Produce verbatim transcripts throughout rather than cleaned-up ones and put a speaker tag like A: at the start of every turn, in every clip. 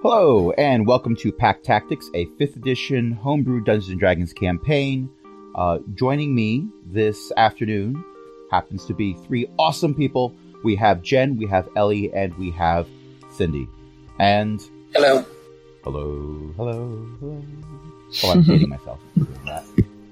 A: Hello, and welcome to Pack Tactics, a fifth edition homebrew Dungeons and Dragons campaign. Uh, joining me this afternoon happens to be three awesome people. We have Jen, we have Ellie, and we have Cindy. And...
B: Hello.
A: Hello, hello, hello. Oh, I'm dating myself for doing that.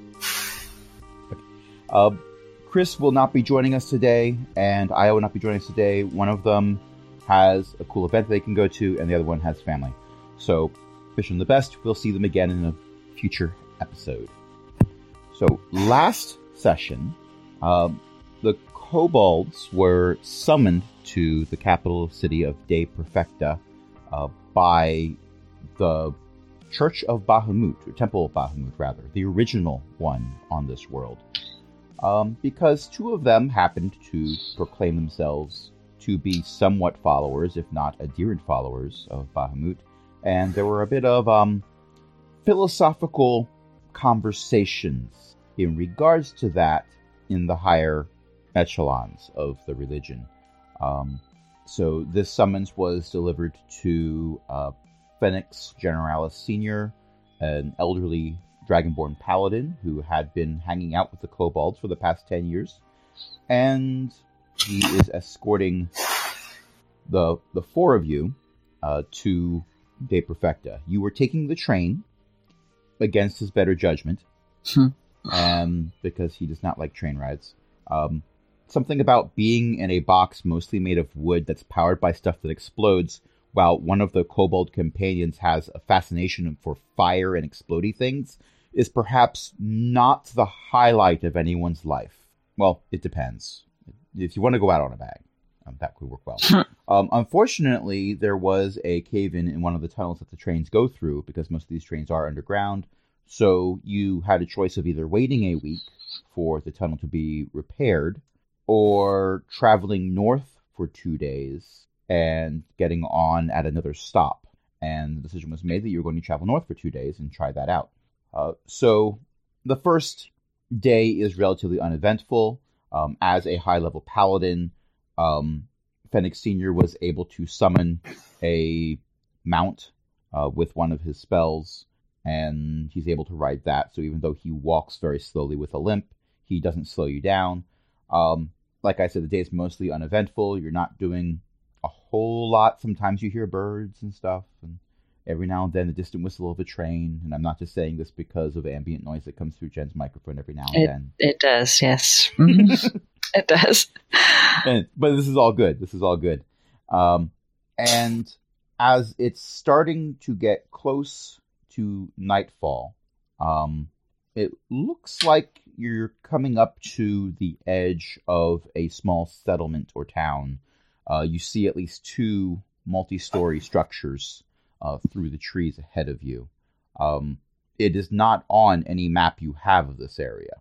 A: Okay. Uh, Chris will not be joining us today, and I will not be joining us today. One of them has a cool event they can go to, and the other one has family. So, wish them the best. We'll see them again in a future episode. So, last session, um, the kobolds were summoned to the capital city of De Perfecta uh, by the Church of Bahamut, or Temple of Bahamut, rather, the original one on this world. Um, because two of them happened to proclaim themselves to be somewhat followers, if not adherent followers, of Bahamut. And there were a bit of um, philosophical conversations in regards to that in the higher echelons of the religion. Um, so this summons was delivered to uh, Phoenix Generalis Senior, an elderly Dragonborn paladin who had been hanging out with the kobolds for the past ten years. And he is escorting the the four of you uh, to De Perfecta. You were taking the train against his better judgment, um, because he does not like train rides. Um, something about being in a box mostly made of wood that's powered by stuff that explodes, while one of the kobold companions has a fascination for fire and explodey things, is perhaps not the highlight of anyone's life. Well, it depends. If you want to go out on a bag, um, that could work well. um, unfortunately, there was a cave-in in one of the tunnels that the trains go through, because most of these trains are underground. So you had a choice of either waiting a week for the tunnel to be repaired, or traveling north for two days and getting on at another stop. And the decision was made that you were going to travel north for two days and try that out. Uh, so the first day is relatively uneventful. Um, as a high-level paladin, um, Phoenix Senior was able to summon a mount uh, with one of his spells, and he's able to ride that. So even though he walks very slowly with a limp, he doesn't slow you down. Um, like I said, the day is mostly uneventful. You're not doing a whole lot. Sometimes you hear birds and stuff, and every now and then the distant whistle of a train. And I'm not just saying this because of ambient noise that comes through Jen's microphone every now and
C: it,
A: then.
C: It does, yes. It does.
A: And, but this is all good. This is all good. Um, and as it's starting to get close to nightfall, um, it looks like you're coming up to the edge of a small settlement or town. Uh, you see at least two multi-story structures Uh, through the trees ahead of you. Um, it is not on any map you have of this area.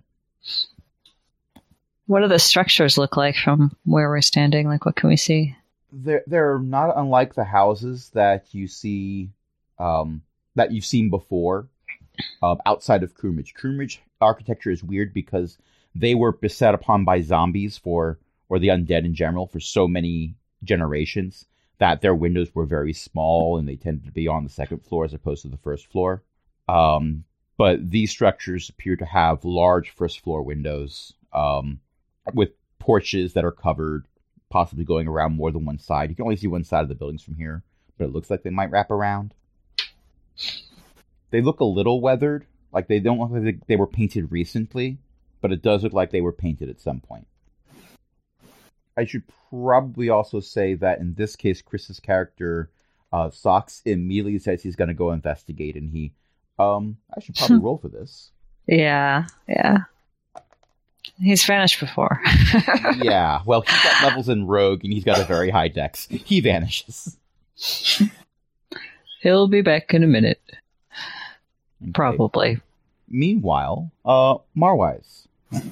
C: What do the structures look like from where we're standing? Like, what can we see?
A: They're, they're not unlike the houses that you see, um, that you've seen before, um, outside of Kroomridge. Kroomridge architecture is weird because they were beset upon by zombies for, or the undead in general, for so many generations that their windows were very small and they tended to be on the second floor as opposed to the first floor. Um, but these structures appear to have large first floor windows, um, with porches that are covered, possibly going around more than one side. You can only see one side of the buildings from here, but it looks like they might wrap around. They look a little weathered, like they don't look like they were painted recently, but it does look like they were painted at some point. I should probably also say that in this case, Chris's character, uh, Socks, immediately says he's going to go investigate, and he, um, I should probably roll for this.
C: Yeah, yeah. He's vanished before.
A: Yeah, well, he's got levels in Rogue, and he's got a very high dex. He vanishes.
C: He'll be back in a minute.
A: Okay.
C: Probably.
A: Meanwhile, uh, Marwise.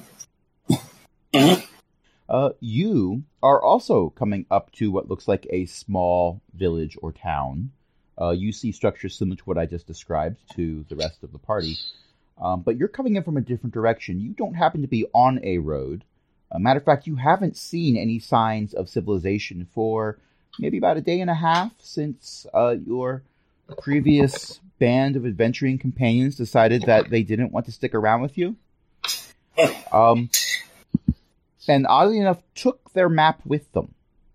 A: Uh, you are also coming up to what looks like a small village or town. Uh, you see structures similar to what I just described to the rest of the party. Um, but you're coming in from a different direction. You don't happen to be on a road. Uh, matter of fact, you haven't seen any signs of civilization for maybe about a day and a half since uh, your previous band of adventuring companions decided that they didn't want to stick around with you. Um, and oddly enough, took their map with them.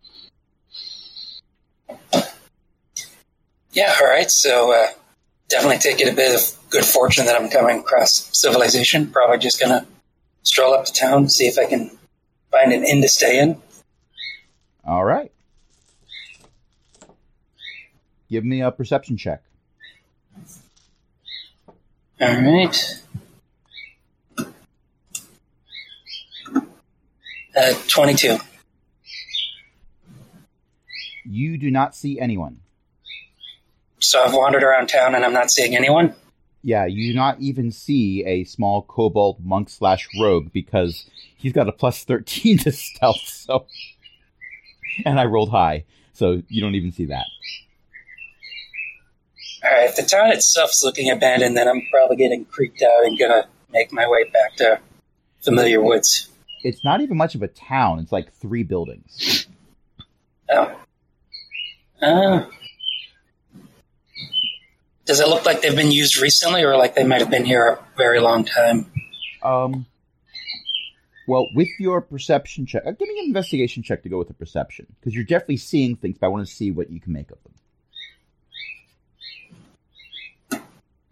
B: Yeah, all right. So uh, definitely take it a bit of good fortune that I'm coming across civilization. Probably just going to stroll up to town, see if I can find an inn to stay in.
A: All right. Give me a perception check.
B: All right. Uh, twenty-two.
A: You do not see anyone.
B: So I've wandered around town and I'm not seeing anyone?
A: Yeah, you do not even see a small kobold monk slash rogue because he's got a plus thirteen to stealth, so... And I rolled high, so you don't even see that.
B: Alright, if the town itself is looking abandoned, then I'm probably getting creeped out and gonna make my way back to familiar woods.
A: It's not even much of a town, it's like three buildings.
B: Oh. Oh. Does it look like they've been used recently, or like they might have been here a very long time?
A: Um. Well, with your perception check, uh, give me an investigation check to go with the perception, because you're definitely seeing things, but I want to see what you can make of them.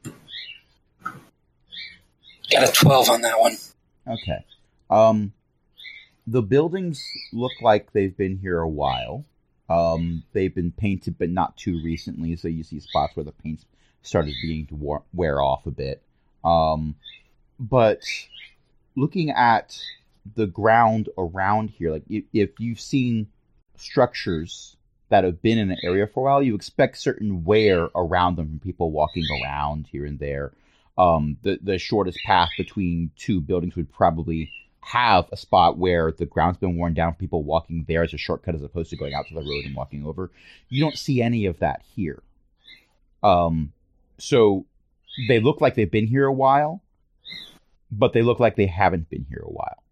B: Got a twelve on that one.
A: Okay. Um, the buildings look like they've been here a while. Um, they've been painted, but not too recently, so you see spots where the paint's started beginning to war- wear off a bit. Um, but looking at the ground around here, like if, if you've seen structures that have been in an area for a while, you expect certain wear around them from people walking around here and there. Um, the, the shortest path between two buildings would probably have a spot where the ground's been worn down for people walking there as a shortcut as opposed to going out to the road and walking over. You don't see any of that here. Um, so they look like they've been here a while, but they look like they haven't been here a while.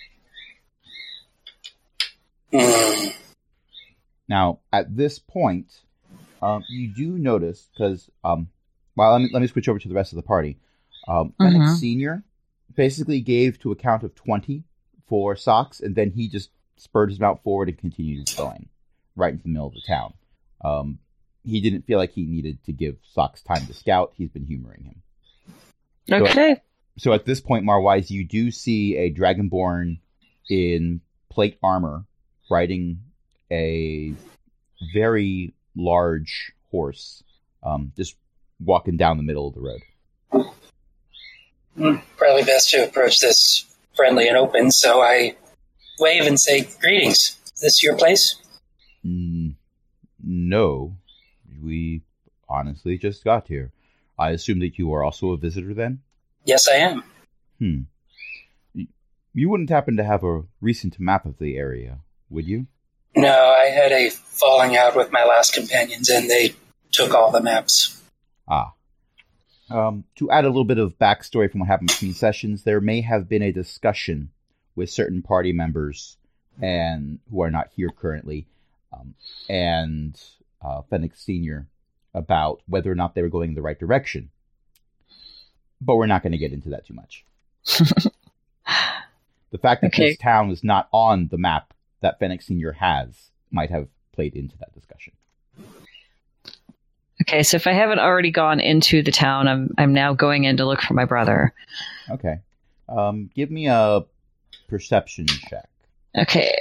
B: Mm.
A: Now, at this point, um, you do notice, because, um, well, let me, let me switch over to the rest of the party. Um,
C: Mhm.
A: Fennec Senior basically gave to a count of twenty for Socks, and then he just spurred his mount forward and continued going right into the middle of the town. Um, he didn't feel like he needed to give Socks time to scout. He's been humoring him. So,
C: Okay.
A: so at this point, Marwise, you do see a Dragonborn in plate armor riding a very large horse, um, just walking down the middle of the road.
B: Mm, probably best to approach this friendly and open, so I wave and say, "Greetings. Is this your place?"
A: Mm, no, we honestly just got here. I assume that you are also a visitor then?
B: Yes, I am.
A: Hmm. Y- You wouldn't happen to have a recent map of the area, would you?
B: No, I had a falling out with my last companions, and they took all the maps.
A: Ah. Um, to add a little bit of backstory from what happened between sessions, there may have been a discussion with certain party members and who are not here currently, um, and uh, Fennec Senior about whether or not they were going in the right direction. But we're not going to get into that too much. The fact that
C: Okay.
A: this town is not on the map that Fennec Senior has might have played into that discussion.
C: Okay, so if I haven't already gone into the town, I'm I'm now going in to look for my brother.
A: Okay. Um, give me a perception check.
C: Okay.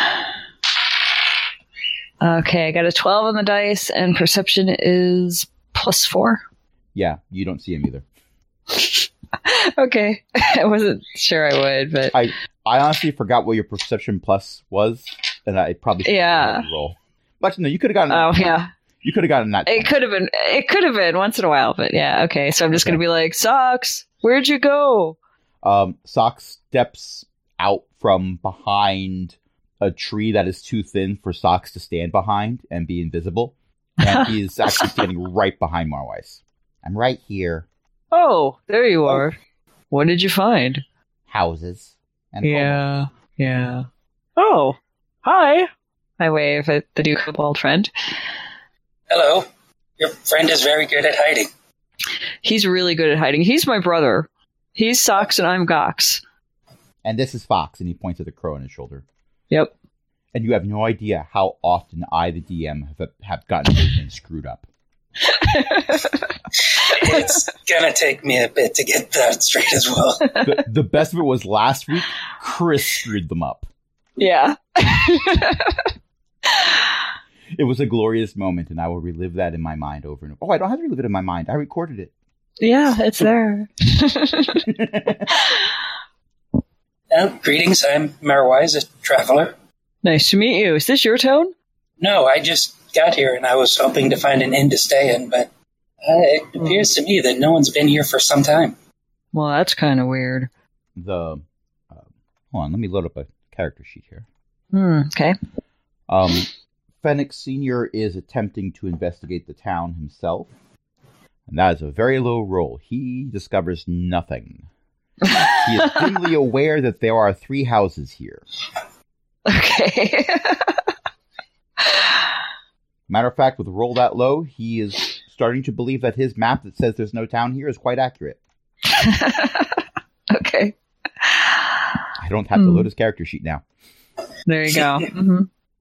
C: Okay, I got a twelve on the dice, and perception is plus four.
A: Yeah, you don't see him either.
C: Okay. I wasn't sure I would, but
A: I I honestly forgot what your perception plus was, and I probably should
C: Yeah.
A: roll. But no, you could have gotten.
C: oh yeah,
A: You could have gotten that.
C: it could have been. It could have been once in a while, but yeah. Okay, so I'm just
A: Okay.
C: gonna be like, Socks, where'd you go?
A: Um, Socks steps out from behind a tree that is too thin for Socks to stand behind and be invisible, and he is actually standing right behind Marwise. I'm right here.
C: Oh, there you are. What did you find?
A: Houses and
C: Yeah, yeah. Oh, hi. I wave at the new kobold friend.
B: Hello. Your friend is very good at hiding.
C: He's really good at hiding. He's my brother. He's Socks and I'm Gox.
A: And this is Fox, and he points at the crow on his shoulder.
C: Yep.
A: And you have no idea how often I, the D M, have, have gotten everything screwed up.
B: It's gonna take me a bit to get that straight as well.
A: The, the best of it was last week, Chris screwed them up.
C: Yeah.
A: It was a glorious moment, and I will relive that in my mind over and over. Oh, I don't have to relive it in my mind. I recorded it.
C: Yeah, it's there.
B: Uh, greetings, I'm Marwise, a traveler.
C: Nice to meet you. Is this your town?
B: No, I just got here and I was hoping to find an inn to stay in, but uh, it appears to me that no one's been here for some time.
C: Well, that's kind of weird.
A: The uh, hold on, let me load up a character sheet here.
C: Hmm, okay.
A: Um, Fennec Senior is attempting to investigate the town himself, and that is a very low roll. He discovers nothing. He is dimly aware that there are three houses here.
C: Okay.
A: Matter of fact, with a roll that low, he is starting to believe that his map that says there's no town here is quite accurate.
C: Okay.
A: I don't have to
C: Hmm.
A: load his character sheet now.
C: There you go. Mm-hmm.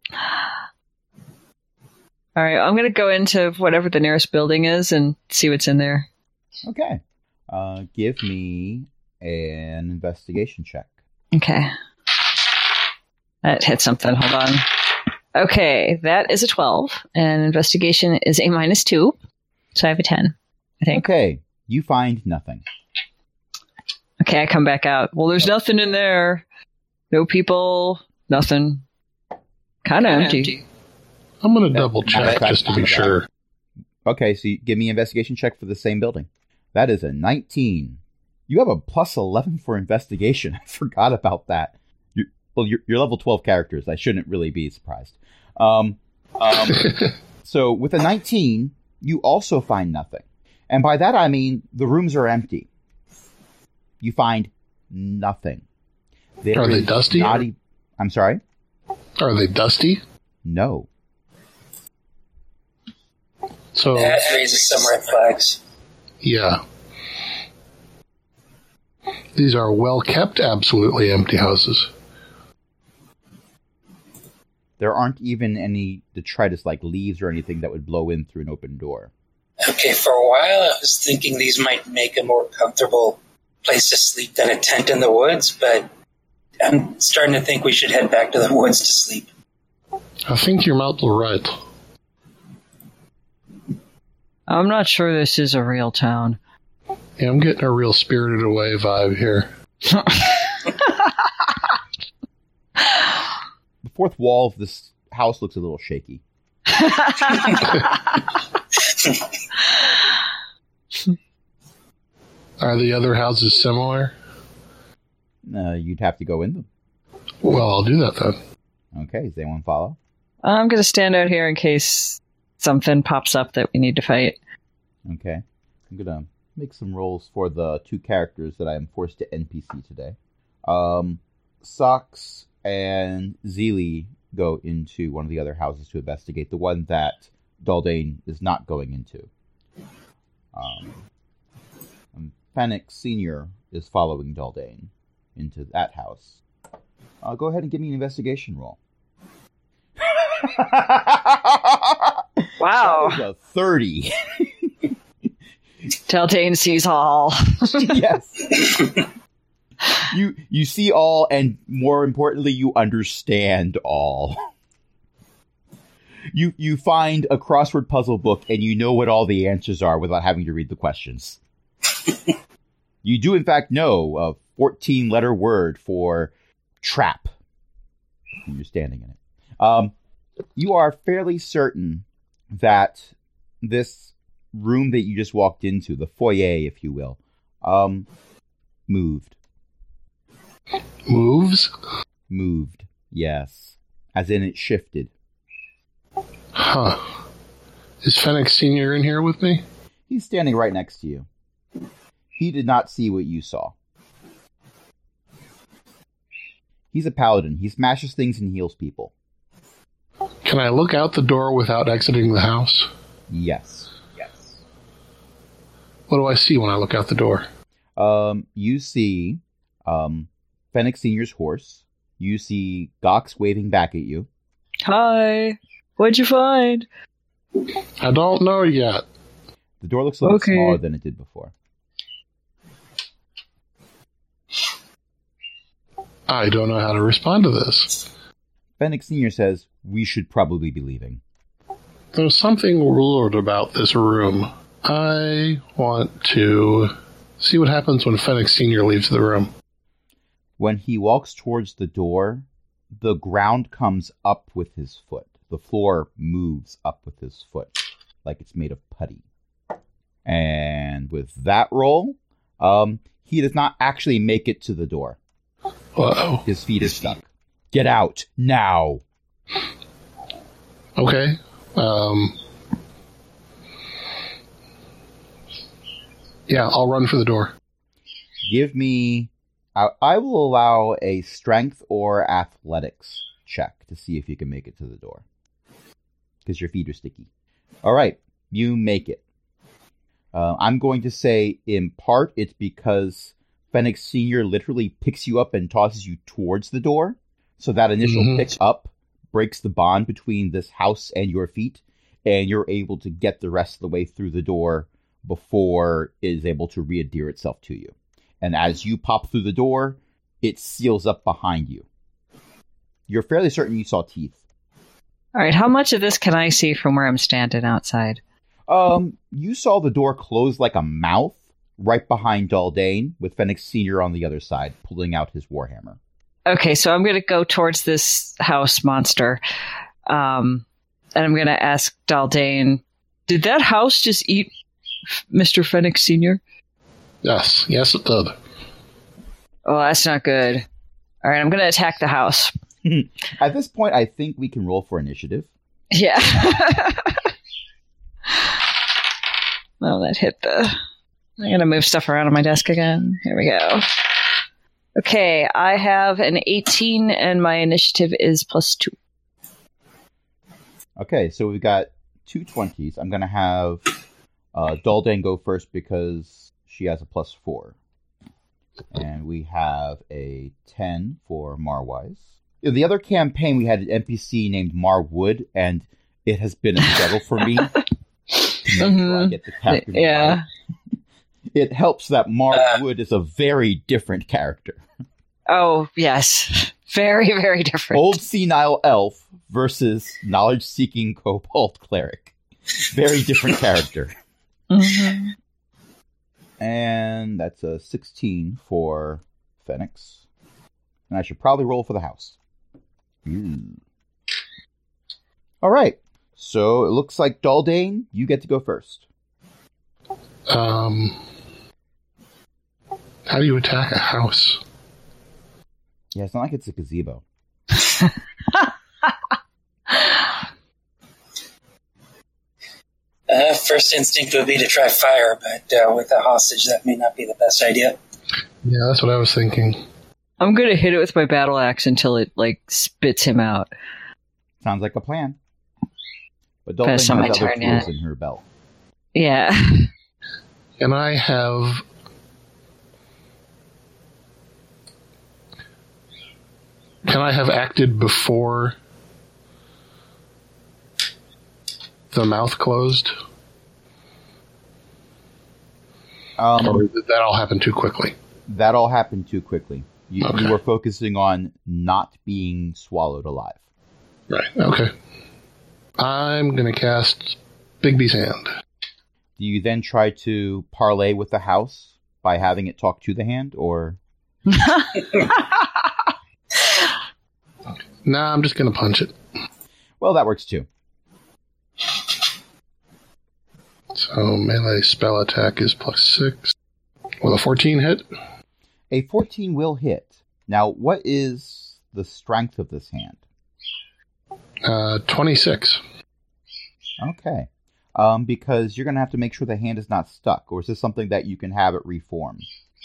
C: All right, I'm going to go into whatever the nearest building is and see what's in there.
A: Okay. Uh, give me an investigation check.
C: Okay. That hit something. Hold on. Okay, that is a twelve, and investigation is a minus two, so I have a ten, I think.
A: Okay. You find nothing.
C: Okay, I come back out. Well, there's nothing in there. No people, nothing. Kind of empty. empty.
D: I'm going to double check
A: Matter of
D: just to
A: fact,
D: be sure.
A: Okay, so you give me an investigation check for the same building. That is a nineteen. You have a plus eleven for investigation. I forgot about that. You, well, you're, you're level twelve characters. I shouldn't really be surprised. Um, um, so with a nineteen, you also find nothing. And by that I mean the rooms are empty. You find nothing. There
D: Are they
A: is
D: dusty?
A: not e- I'm sorry?
D: Are they dusty?
A: No.
D: So,
B: That raises some red flags.
D: yeah. These are well-kept, absolutely empty houses.
A: There aren't even any detritus like leaves or anything that would blow in through an open door.
B: Okay, for a while I was thinking these might make a more comfortable place to sleep than a tent in the woods, but I'm starting to think we should head back to the woods to sleep.
D: I think you're about right.
C: I'm not sure this is a real town.
D: Yeah, I'm getting a real Spirited Away vibe here.
A: The fourth wall of this house looks a little shaky.
D: Are the other houses similar?
A: Uh, you'd have to go in them.
D: Well, I'll do that then.
A: Okay, does anyone follow?
C: I'm going to stand out here in case something pops up that we need to fight.
A: Okay. I'm going to make some rolls for the two characters that I am forced to N P C today. Um, Socks and Zeely go into one of the other houses to investigate, the one that Daldane is not going into. Um, and Fennec Senior is following Daldane into that house. Uh, go ahead and give me an investigation roll.
C: Wow.
A: That is a thirty.
C: Daldane sees all.
A: Yes. You you see all, and more importantly, you understand all. You you find a crossword puzzle book, and you know what all the answers are without having to read the questions. You do, in fact, know a fourteen-letter word for trap. You're standing in it. Um, you are fairly certain that this room that you just walked into, the foyer, if you will, um, moved.
D: Moves?
A: Moved, yes. As in it shifted.
D: Huh. Is Fennec Senior in here with me?
A: He's standing right next to you. He did not see what you saw. He's a paladin. He smashes things and heals people.
D: Can I look out the door without exiting the house?
A: Yes.
D: What do I see when I look out the door?
A: Um, you see um, Fennec Senior's horse. You see Gox waving back at you.
C: Hi. What'd you find?
D: I don't know yet.
A: The door looks a little
C: Okay.
A: smaller than it did before.
D: I don't know how to respond to this.
A: Fennec Senior says, we should probably be leaving.
D: There's something weird about this room. I want to see what happens when Fennec Senior leaves the room.
A: When he walks towards the door, the ground comes up with his foot. The floor moves up with his foot, like it's made of putty. And with that roll, um, he does not actually make it to the door.
D: Whoa.
A: His feet are stuck. Get out, now!
D: Okay. Um. Yeah, I'll run for the door.
A: Give me... I, I will allow a strength or athletics check to see if you can make it to the door. Because your feet are sticky. All right, you make it. Uh, I'm going to say, in part, it's because Fennec Senior literally picks you up and tosses you towards the door. So that initial
D: Mhm.
A: pick up breaks the bond between this house and your feet, and you're able to get the rest of the way through the door before it is able to re-adhere itself to you. And as you pop through the door, it seals up behind you. You're fairly certain you saw teeth.
C: All right, how much of this can I see from where I'm standing outside?
A: Um, you saw the door close like a mouth right behind Daldane, with Fennec Senior on the other side, pulling out his warhammer.
C: Okay, so I'm going to go towards this house monster. Um, and I'm going to ask Daldane, did that house just eat Mister Fennec Senior?
D: Yes, yes it did.
C: Oh, that's not good. All right, I'm going to attack the house.
A: At this point, I think we can roll for initiative.
C: Yeah. Well, that hit the... I'm going to move stuff around on my desk again. Here we go. Okay, I have an eighteen, and my initiative is plus two.
A: Okay, so we've got two twenties. I'm going to have uh, Daldane go first because she has a plus four. And we have a ten for Marwise. In the other campaign, we had an N P C named Marwood, and it has been a struggle for me to make sure I get the character name
C: Yeah.
A: right. It helps that Marwood is a very different character.
C: Oh, yes. Very, very different.
A: Old senile elf versus knowledge-seeking kobold cleric. Very different character.
C: Mm-hmm.
A: And that's a sixteen for Phoenix. And I should probably roll for the house. Ooh. All right. So it looks like Daldane, you get to go first.
D: Um, how do you attack a house?
A: Yeah, it's not like it's a gazebo.
B: Uh, first instinct would be to try fire, but uh, with a hostage, that may not be the best idea.
D: Yeah, that's what I was thinking.
C: I'm going to hit it with my battle axe until it, like, spits him out.
A: Sounds like a plan. But
C: But
A: Daldane
C: it's
A: has
C: not my
A: other
C: turn
A: tools
C: yet.
A: in her belt.
C: Yeah.
D: And I have... Can I have acted before the mouth closed?
A: Um,
D: Or did that all happen too quickly?
A: that all happened too quickly. You,
D: Okay.
A: you were focusing on not being swallowed alive.
D: Right, okay. I'm going to cast Bigby's Hand.
A: Do you then try to parlay with the house by having it talk to the hand, or...
D: Nah, I'm just going to punch it.
A: Well, that works too.
D: So melee spell attack is plus six. Will a fourteen hit?
A: A fourteen will hit. Now, what is the strength of this hand?
D: Uh, twenty-six.
A: Okay. Um, because you're going to have to make sure the hand is not stuck, or is this something that you can have it reform?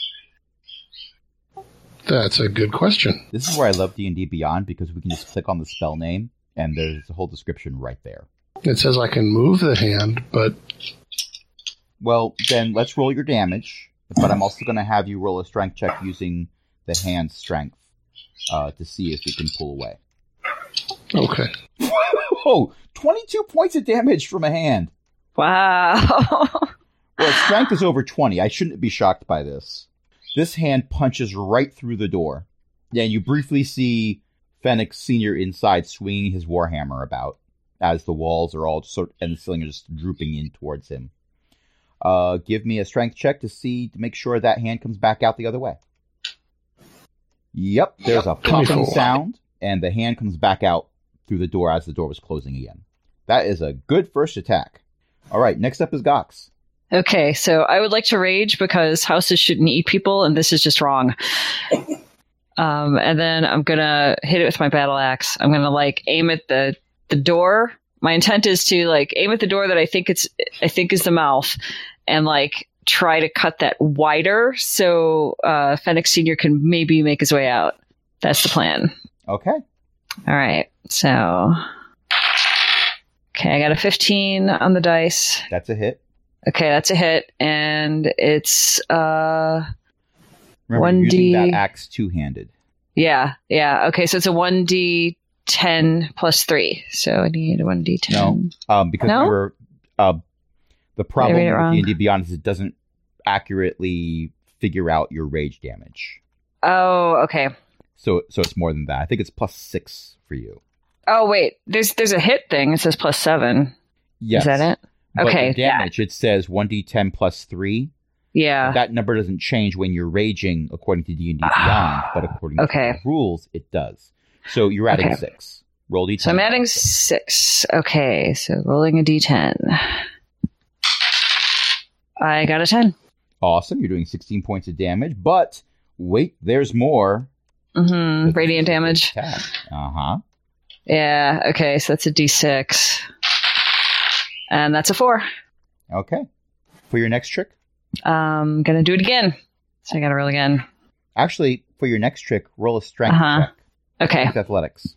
D: That's a good question.
A: This is where I love D and D Beyond, because we can just click on the spell name, and there's a whole description right there.
D: It says I can move the hand, but
A: Well, then let's roll your damage, but I'm also going to have you roll a strength check using the hand strength uh, to see if you can pull away.
D: Okay.
A: Oh, twenty-two points of damage from a hand.
C: Wow.
A: Well, strength is over twenty. I shouldn't be shocked by this. This hand punches right through the door. Yeah, and you briefly see Fenix Senior inside swinging his warhammer about as the walls are all sort and the ceiling are just drooping in towards him. Uh, give me a strength check to see to make sure that hand comes back out the other way. Yep, there's a popping sound, and the hand comes back out through the door as the door was closing again. That is a good first attack. All right, next up is Gox.
C: Okay, so I would like to rage because houses shouldn't eat people, and this is just wrong. Um, and then I'm gonna hit it with my battle axe. I'm gonna like aim at the the door. My intent is to like aim at the door that I think it's I think is the mouth, and like try to cut that wider so uh, Fenix Senior can maybe make his way out. That's the plan.
A: Okay.
C: All right. So, okay, I got a fifteen on the dice.
A: That's a hit.
C: Okay, that's a hit, and it's uh.
A: Remember,
C: one
A: you're using
C: D
A: that axe two-handed.
C: Yeah, yeah. Okay, so it's a one d ten plus three. So I need a one d ten.
A: No, um, because
C: No?
A: we were, uh, the problem
C: read it
A: with
C: wrong?
A: D and D Beyond is it doesn't accurately figure out your rage damage.
C: Oh, okay.
A: So so it's more than that. I think it's plus six for you.
C: Oh, wait. There's there's a hit thing. It says plus seven.
A: Yes.
C: Is that it?
A: But
C: Okay,
A: the damage, it says one d ten plus three.
C: Yeah.
A: That number doesn't change when you're raging according to D and D Beyond, but according
C: Okay.
A: to the rules, it does. So you're adding
C: Okay.
A: six. Roll d ten.
C: So I'm adding six. Okay, so rolling a d ten. I got a ten.
A: Awesome. You're doing sixteen points of damage, but wait, there's more.
C: Mm-hmm. Radiant damage.
A: Uh huh.
C: Yeah, okay, so that's a d six. And that's a four.
A: Okay. For your next trick?
C: I'm gonna do it again. So I gotta roll again.
A: Actually, for your next trick, roll a strength
C: Uh-huh.
A: check.
C: Okay.
A: Strength athletics.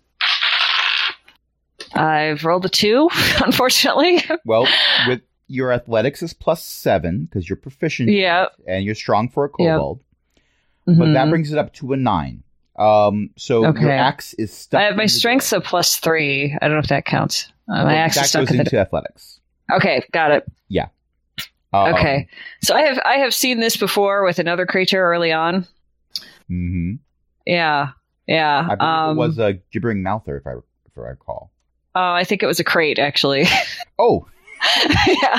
C: I've rolled a two, unfortunately.
A: Well, with your athletics is plus seven because you're proficient. in
C: Yep.
A: it, And you're strong for a kobold.
C: Mhm.
A: But that brings it up to a nine. Um, so
C: Okay.
A: your axe is stuck.
C: I have my
A: in the
C: strengths
A: door.
C: of plus three. I don't know if that counts. Uh, my
A: Well,
C: axe is
A: that
C: stuck
A: goes
C: in the
A: into athletics.
C: Okay, got it.
A: Um,
C: Okay. So I have I have seen this before with another creature early on.
A: Mm-hmm.
C: Yeah. Yeah.
A: I believe
C: um,
A: it was a gibbering mouther, if I if I recall.
C: Oh, I think it was a crate, actually.
A: Oh,
C: Yeah.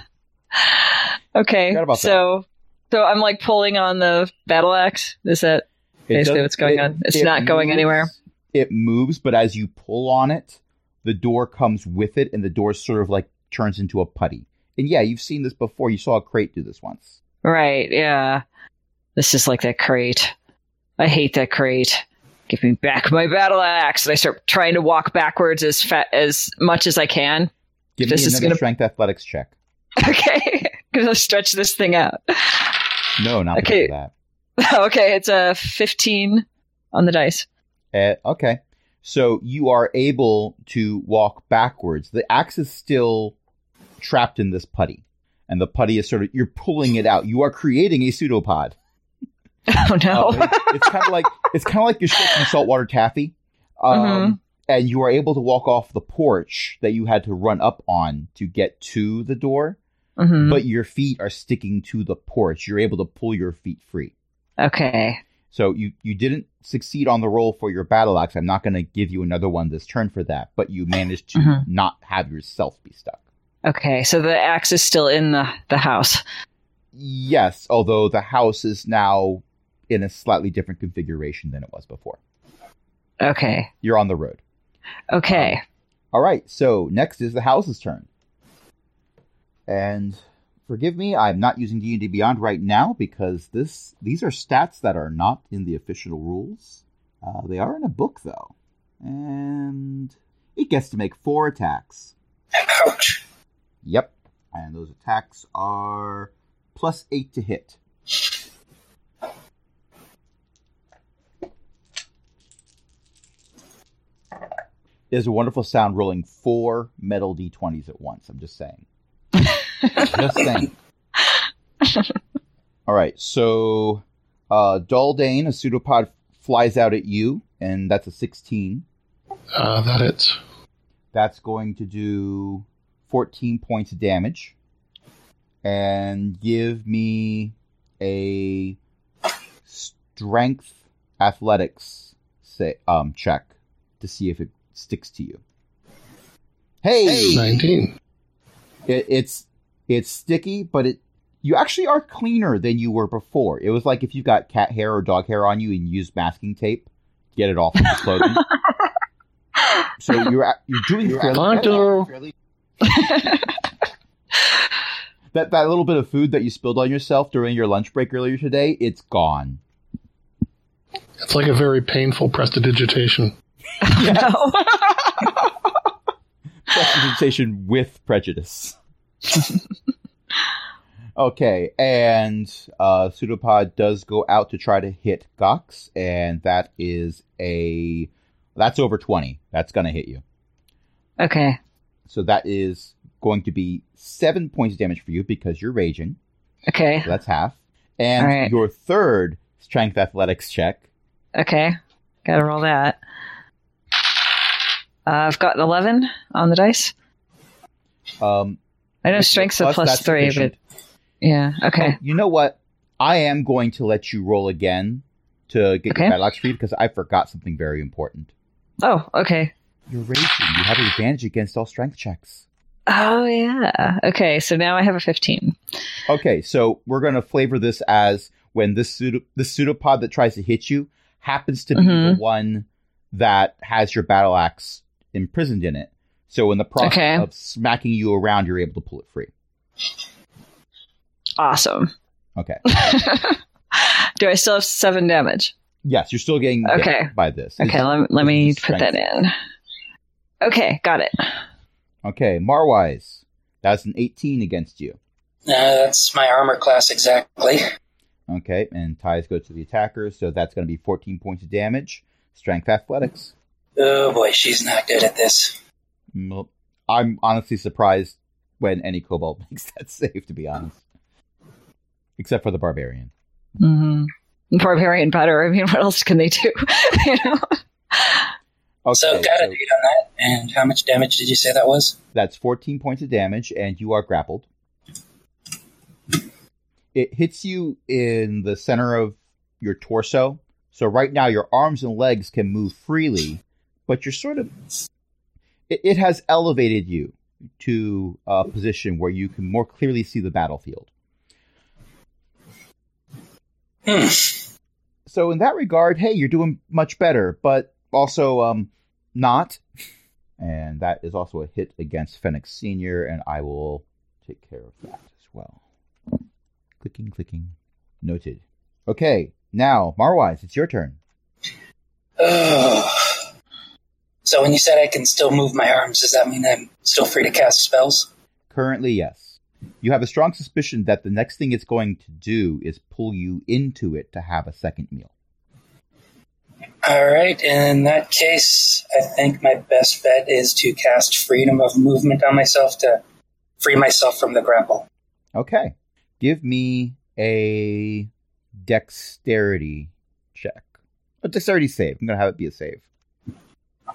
C: Okay.
A: Forgot about
C: So so I'm like pulling on the battle axe. Is that
A: it
C: basically
A: does-
C: what's going
A: it-
C: on? It's
A: it
C: not going
A: moves-
C: anywhere.
A: It moves, but as you pull on it, the door comes with it, and the door sort of like turns into a putty. And yeah, you've seen this before. You saw a crate do this once.
C: Right, yeah. This is like that crate. I hate that crate. Give me back my battle axe. And I start trying to walk backwards as fa- as much as I can.
A: Give
C: This
A: me
C: is
A: another
C: gonna-
A: strength athletics check.
C: Okay. Gonna stretch this thing out.
A: No, not
C: Okay.
A: because of that.
C: Okay, it's a fifteen on the dice.
A: Uh, okay. So you are able to walk backwards. The axe is still trapped in this putty. And the putty is sort of, you're pulling it out. You are creating a pseudopod.
C: Oh no.
A: Um, it- it's kind of like, it's kind of like you're stretching saltwater taffy. Um,
C: Mhm.
A: And you are able to walk off the porch that you had to run up on to get to the door.
C: Mhm.
A: But your feet are sticking to the porch. You're able to pull your feet free.
C: Okay.
A: So you, you didn't succeed on the roll for your battle axe. I'm not going to give you another one this turn for that, but you managed to
C: Mhm.
A: not have yourself be stuck.
C: Okay, so the axe is still in the, the house.
A: Yes, although the house is now in a slightly different configuration than it was before.
C: Okay.
A: You're on the road.
C: Okay.
A: All right, so next is the house's turn. And forgive me, I'm not using D and D Beyond right now because this these are stats that are not in the official rules. Uh, they are in a book, though. And it gets to make four attacks.
B: Ouch.
A: Yep. And those attacks are plus eight to hit. There's a wonderful sound rolling four metal d twenties at once. I'm just saying. Just saying. All right, so uh, Daldane, a pseudopod, flies out at you, and that's a sixteen.
D: Uh, that hits.
A: That's going to do fourteen points of damage. And give me a strength athletics say, um, check to see if it sticks to you. Hey!
D: nineteen.
A: It, it's it's sticky, but it you actually are cleaner than you were before. It was like if you got cat hair or dog hair on you and you used masking tape to get it off of the clothing. So you're you're doing fairly, fairly that that little bit of food that you spilled on yourself during your lunch break earlier today, it's gone.
D: It's like a very painful prestidigitation.
C: No.
A: Prestidigitation with prejudice. Okay, and uh, Pseudopod does go out to try to hit Gox, and that is a that's over twenty. That's going to hit you.
C: Okay.
A: So that is going to be seven points of damage for you because you're raging.
C: Okay.
A: So that's half. And
C: right.
A: Your third strength athletics check.
C: Okay. Gotta roll that. Uh, I've got eleven on the dice.
A: Um,
C: I know strength's a plus three,
A: sufficient.
C: but yeah. Okay.
A: Oh, you know what? I am going to let you roll again to get
C: Okay.
A: your battle axe free because I forgot something very important.
C: Oh, okay.
A: You're raging. You have an advantage against all strength checks.
C: Oh, yeah. Okay, so now I have a fifteen.
A: Okay, so we're going to flavor this as when this pseudo, this pseudopod that tries to hit you happens to be
C: Mhm.
A: the one that has your battle axe imprisoned in it. So in the process
C: Okay.
A: of smacking you around, you're able to pull it free.
C: Awesome.
A: Okay.
C: Do I still have seven damage?
A: Yes, you're still getting
C: Okay.
A: hit by this.
C: Okay,
A: It's-
C: let, let me
A: it's
C: put that
A: strength.
C: in. Okay, got it.
A: Okay, Marwise. That's an eighteen against you.
B: Uh, that's my armor class exactly.
A: Okay, and ties go to the attacker, so that's going to be fourteen points of damage. Strength athletics.
B: Oh boy, she's not good at this.
A: Well, I'm honestly surprised when any kobold makes that save, to be honest. Except for the barbarian.
C: Mm-hmm. Barbarian better. I mean, what else can they do? You know?
A: Okay,
B: so got a
A: so
B: date on that. And how much damage did you say that was?
A: that's fourteen points of damage, and you are grappled. It hits you in the center of your torso. So right now your arms and legs can move freely, but you're sort of... It, it has elevated you to a position where you can more clearly see the battlefield.
B: Hmm.
A: So in that regard, hey, you're doing much better, but also um, not. And that is also a hit against Fenix Senior, and I will take care of that as well. Clicking, clicking. Noted. Okay, now, Marwise, it's your turn.
B: Oh. So when you said I can still move my arms, does that mean I'm still free to cast spells?
A: Currently, yes. You have a strong suspicion that the next thing it's going to do is pull you into it to have a second meal.
B: All right, in that case, I think my best bet is to cast Freedom of Movement on myself to free myself from the grapple.
A: Okay. Give me a dexterity check. A dexterity save. I'm going to have it be a save.
B: All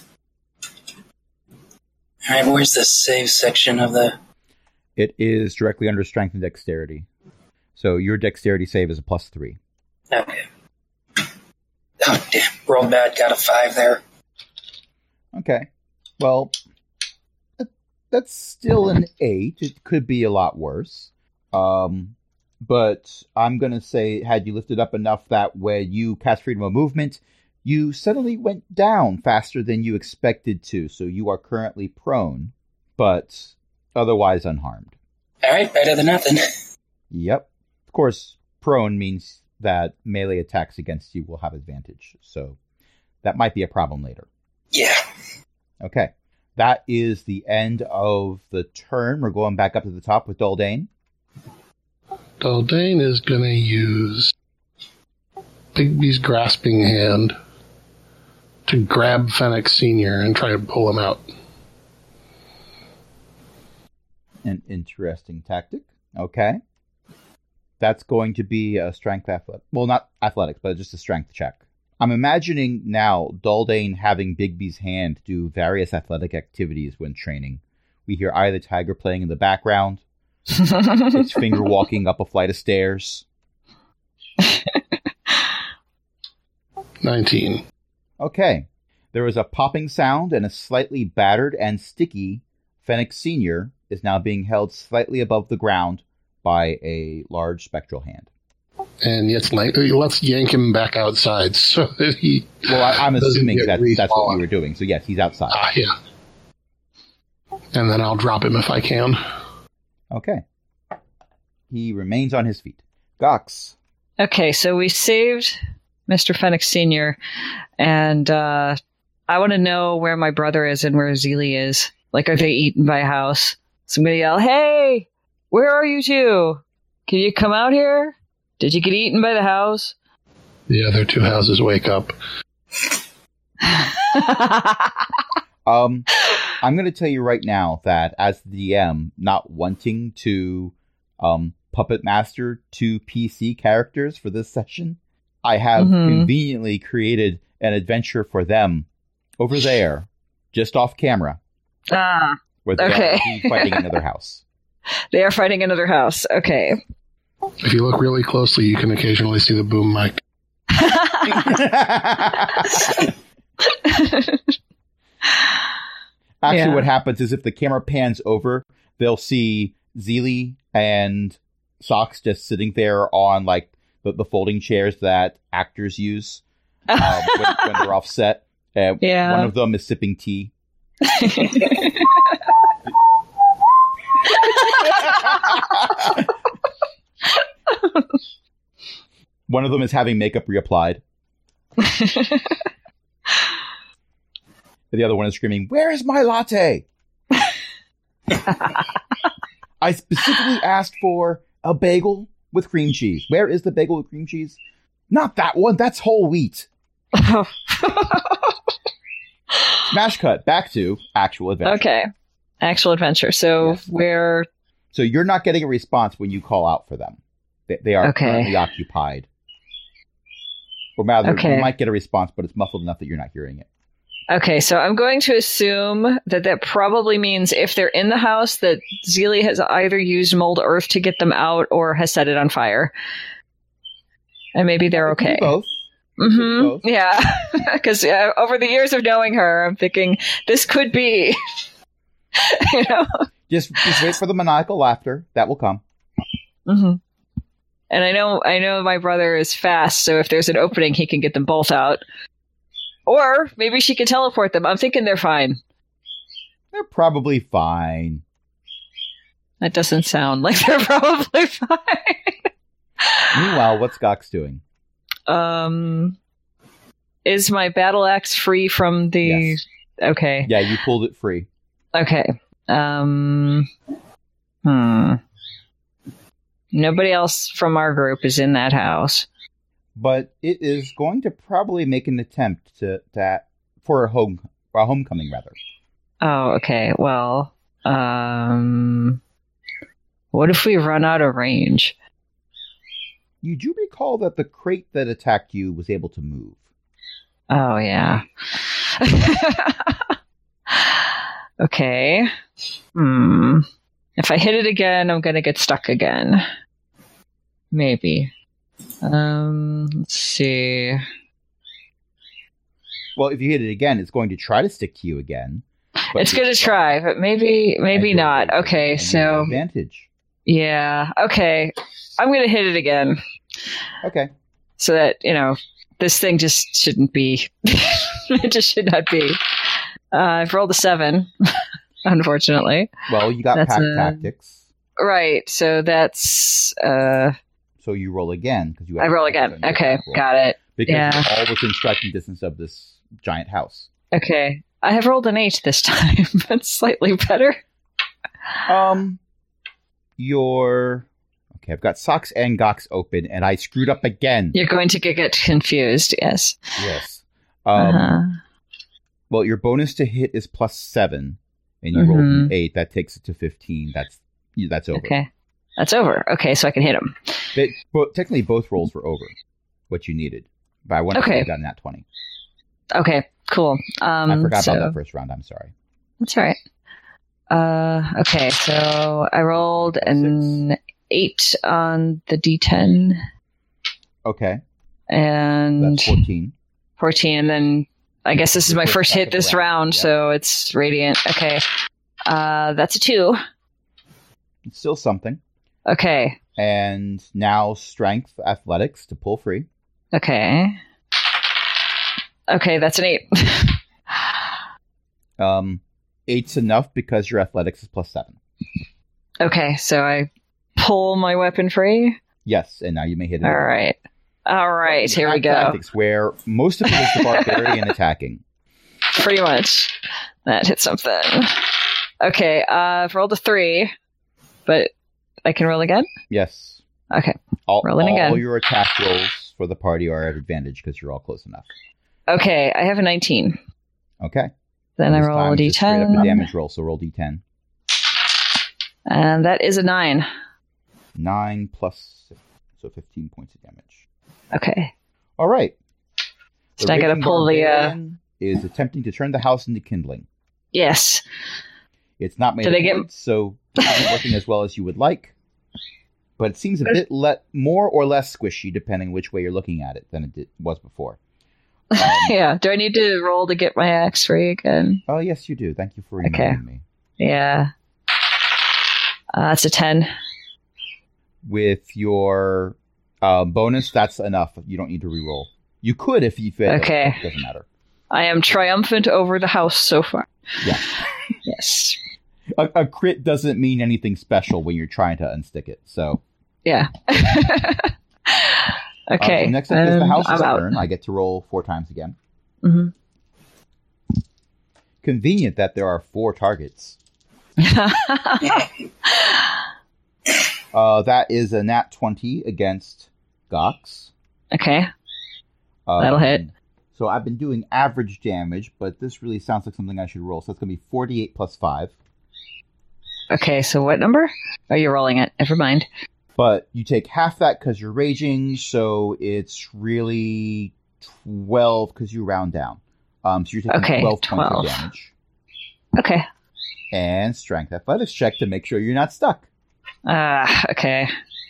B: right, where's the save section of the...
A: It is directly under strength and dexterity. So your dexterity save is a plus three.
B: Okay. Oh, damn. Rolled bad, got a five there.
A: Okay. Well, that- that's still an eight. It could be a lot worse. Um, but I'm going to say, had you lifted up enough that when you cast Freedom of Movement, you suddenly went down faster than you expected to. So you are currently prone, but otherwise unharmed.
B: All right, better than nothing.
A: Yep. Of course, prone means that melee attacks against you will have advantage. So that might be a problem later.
B: Yeah.
A: Okay. That is the end of the turn. We're going back up to the top with Daldane.
D: Daldane is going to use Bigby's grasping hand to grab Fenix Senior and try to pull him out.
A: An interesting tactic. Okay. That's going to be a strength athletic. Well, not athletics, but just a strength check. I'm imagining now Daldane having Bigby's hand do various athletic activities when training. We hear Eye of the Tiger playing in the background. It's finger walking up a flight of stairs.
D: nineteen.
A: Okay. There is a popping sound, and a slightly battered and sticky Fenix Senior is now being held slightly above the ground by a large spectral hand.
D: And let's, let's yank him back outside so that he.
A: Well, I, I'm assuming that
D: respawn.
A: That's what you were doing. So, yes, he's outside.
D: Ah, yeah. And then I'll drop him if I can.
A: Okay. He remains on his feet. Gox.
C: Okay, so we saved Mister Fenix Senior, and uh, I want to know where my brother is and where Zeely is. Like, are they eaten by a house? So I'm going to yell, hey, where are you two? Can you come out here? Did you get eaten by the house?
D: The other two houses wake up.
A: um, I'm going to tell you right now that as the D M, not wanting to um, puppet master two P C characters for this session, I have mm-hmm. conveniently created an adventure for them over there, just off camera.
C: Ah,
A: where they
C: okay.
A: are fighting another house.
C: They are fighting another house. Okay.
D: If you look really closely, you can occasionally see the boom mic.
A: Actually,
C: yeah.
A: what happens is if the camera pans over, they'll see Zeely and Socks just sitting there on like the, the folding chairs that actors use um, when, when they're off set. Uh,
C: yeah.
A: One of them is sipping tea. One of them is having makeup reapplied. The other one is screaming, "Where is my latte?" I specifically asked for a bagel with cream cheese. Where is the bagel with cream cheese? Not that one. That's whole wheat. Smash cut. Back to actual adventure.
C: Okay. Actual adventure. So
A: yes.
C: we're...
A: So you're not getting a response when you call out for them. They, they are
C: okay.
A: currently occupied. Or rather,
C: okay.
A: you might get a response, but it's muffled enough that you're not hearing it.
C: Okay, so I'm going to assume that that probably means if they're in the house, that Zeely has either used mold earth to get them out or has set it on fire. And maybe they're okay.
A: Both.
C: Mm-hmm.
A: Both.
C: Yeah, because uh, over the years of knowing her, I'm thinking this could be. You know,
A: just just wait for the maniacal laughter that will come.
C: Mm-hmm. And I know, I know, my brother is fast, so if there's an opening, he can get them both out. Or maybe she can teleport them. I'm thinking they're fine.
A: They're probably fine.
C: That doesn't sound like they're probably fine.
A: Meanwhile, what's Gox doing?
C: Um, is my battle axe free from the?
A: Yes.
C: Okay.
A: Yeah, you pulled it free.
C: Okay. Um. Hmm. Nobody else from our group is in that house.
A: But it is going to probably make an attempt to that for a home a homecoming rather.
C: Oh, okay. Well, um, what if we run out of range?
A: You do recall that the crate that attacked you was able to move.
C: Oh, yeah. Okay. Hmm. If I hit it again, I'm going to get stuck again. Maybe. Um, let's see.
A: Well, if you hit it again, it's going to try to stick to you again.
C: It's going to try, but maybe, maybe not. Okay, so
A: advantage.
C: Yeah. Okay, I'm going to hit it again.
A: Okay.
C: So that you know, this thing just shouldn't be. It just should not be. Uh, I've rolled a seven, unfortunately.
A: Well, you got
C: That's
A: pack
C: a...
A: tactics.
C: Right. So that's. Uh,
A: So you roll again because you.
C: I roll again. Okay, got it.
A: Because
C: yeah.
A: you're all within striking distance of this giant house.
C: Okay, I have rolled an eight this time. That's slightly better.
A: Um, your okay. I've got Socks and Gox open, and I screwed up again.
C: You're going to get confused. Yes.
A: Yes. Um.
C: Uh-huh.
A: Well, your bonus to hit is plus seven, and you
C: Mm-hmm.
A: rolled an eight. That takes it to fifteen. That's that's over.
C: Okay. That's over. Okay, so I can hit him.
A: They, bo- technically, both rolls were over what you needed, but I wanted
C: Okay.
A: to got that twenty.
C: Okay, cool. Um,
A: I forgot
C: so,
A: about that first round. I'm sorry.
C: That's all right. Uh, okay, so I rolled an eight on the D ten
A: Okay,
C: and
A: that's fourteen.
C: fourteen, and then I guess this is
A: Your
C: my
A: first
C: first hit
A: attack of the
C: this
A: round,
C: round,
A: yeah.
C: so it's radiant. Okay, uh, that's a two.
A: It's still something.
C: Okay,
A: And now strength, athletics to pull free.
C: okay, okay, that's an eight.
A: Um, eight's enough because your athletics is plus seven.
C: Okay, so I pull my weapon free.
A: Yes, and now you may hit it.
C: All right, all right, here we
A: Attack
C: go.
A: Tactics, where most of it is the barbarian attacking.
C: Pretty much. That hit something. Okay, uh, I've rolled a three, but I can roll again?
A: Yes.
C: Okay.
A: All,
C: Rolling
A: all
C: again.
A: your attack rolls for the party are at advantage because you're all close enough.
C: Okay, I have a nineteen.
A: Okay.
C: Then I
A: This
C: roll
A: time
C: a
A: it's just straight up
C: D ten.
A: a damage roll, so roll D ten.
C: And that is a nine.
A: Nine plus six, so fifteen points of damage.
C: Okay.
A: All right. The
C: So I gotta
A: Raging
C: pull the, uh,
A: Barbarian is attempting to turn the house into kindling.
C: Yes.
A: It's not made
C: Did
A: of
C: I get-
A: wood, so it's not working as well as you would like. But it seems a bit le- more or less squishy, depending which way you're looking at it, than it did, was before. Um,
C: Yeah. Do I need to roll to get my axe free again?
A: Oh, yes, you do. Thank you for
C: Okay.
A: reminding me.
C: Yeah. Uh, that's a ten.
A: With your uh, bonus, that's enough. You don't need to reroll. You could if you fail.
C: Okay.
A: It doesn't matter.
C: I am triumphant over the house so far.
A: Yeah.
C: Yes.
A: A, a crit doesn't mean anything special when you're trying to unstick it. So,
C: Yeah.
A: uh,
C: Okay.
A: so next up is the
C: um,
A: house's
C: I'm out.
A: turn. I get to roll four times again.
C: hmm
A: Convenient that there are four targets. Uh, that is a nat twenty against Gox.
C: Okay.
A: Um,
C: That'll hit.
A: So I've been doing average damage, but this really sounds like something I should roll. So it's going to be forty-eight plus five.
C: Okay, so what number? Oh, you're rolling it. Never mind.
A: But you take half that because you're raging, so it's really twelve because you round down. Um, so you're taking
C: Okay,
A: twelve points
C: twelve.
A: of damage.
C: Okay.
A: And strength athletics check to make sure you're not stuck.
C: Ah, okay.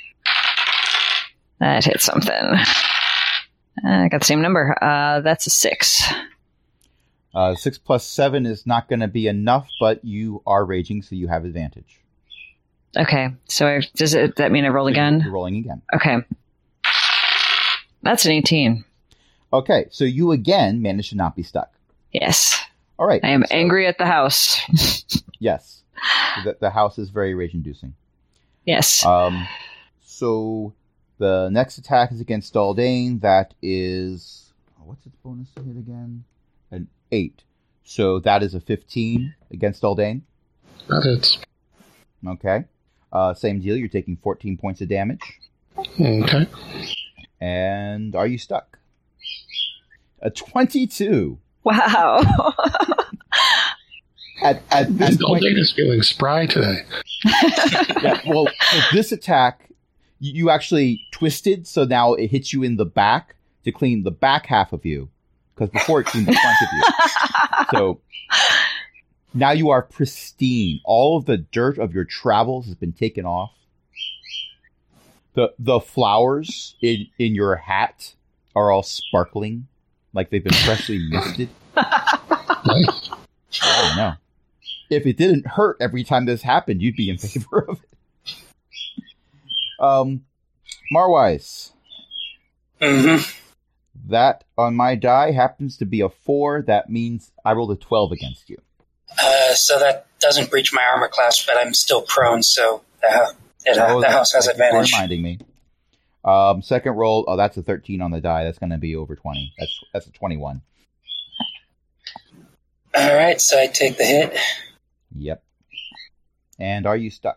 C: That hit something. I got the same number. Uh, that's a six.
A: Uh, six plus seven is not going to be enough, but you are raging, so you have advantage.
C: Okay, so I, does it that mean I roll
A: So
C: again?
A: You're rolling again.
C: Okay. That's an eighteen.
A: Okay, so you again manage to not be stuck.
C: Yes.
A: All right.
C: I am
A: so-
C: angry at the house.
A: Yes. The, the house is very rage-inducing.
C: Yes.
A: Um, so the next attack is against Daldane. That is... Oh, what's its bonus to hit again? An eight. So that is a fifteen against Daldane.
D: That hits.
A: Okay. Uh, same deal. You're taking fourteen points of damage.
D: Okay.
A: And are you stuck? A twenty-two.
C: Wow.
A: At, at,
D: This
A: at point,
D: Daldane is feeling spry today.
A: yeah, well, with this attack, you, you actually twisted, so now it hits you in the back to clean the back half of you, because before it cleaned the front of you. So now you are pristine. All of the dirt of your travels has been taken off. The the flowers in, in your hat are all sparkling, like they've been freshly misted.
D: Nice.
A: I don't know. If it didn't hurt every time this happened, you'd be in favor of it. Um, Marwise,
B: hmm
A: that on my die happens to be a four. That means I rolled a twelve against you.
B: Uh, so that doesn't breach my armor class, but I'm still prone, so the, hou- it, uh,
A: Oh,
B: the house has
A: thank you for
B: advantage.
A: reminding me. Um, second roll. Oh, that's a thirteen on the die. That's going to be over twenty. That's that's a twenty-one.
B: All right, so I take the hit.
A: Yep. And are you stuck?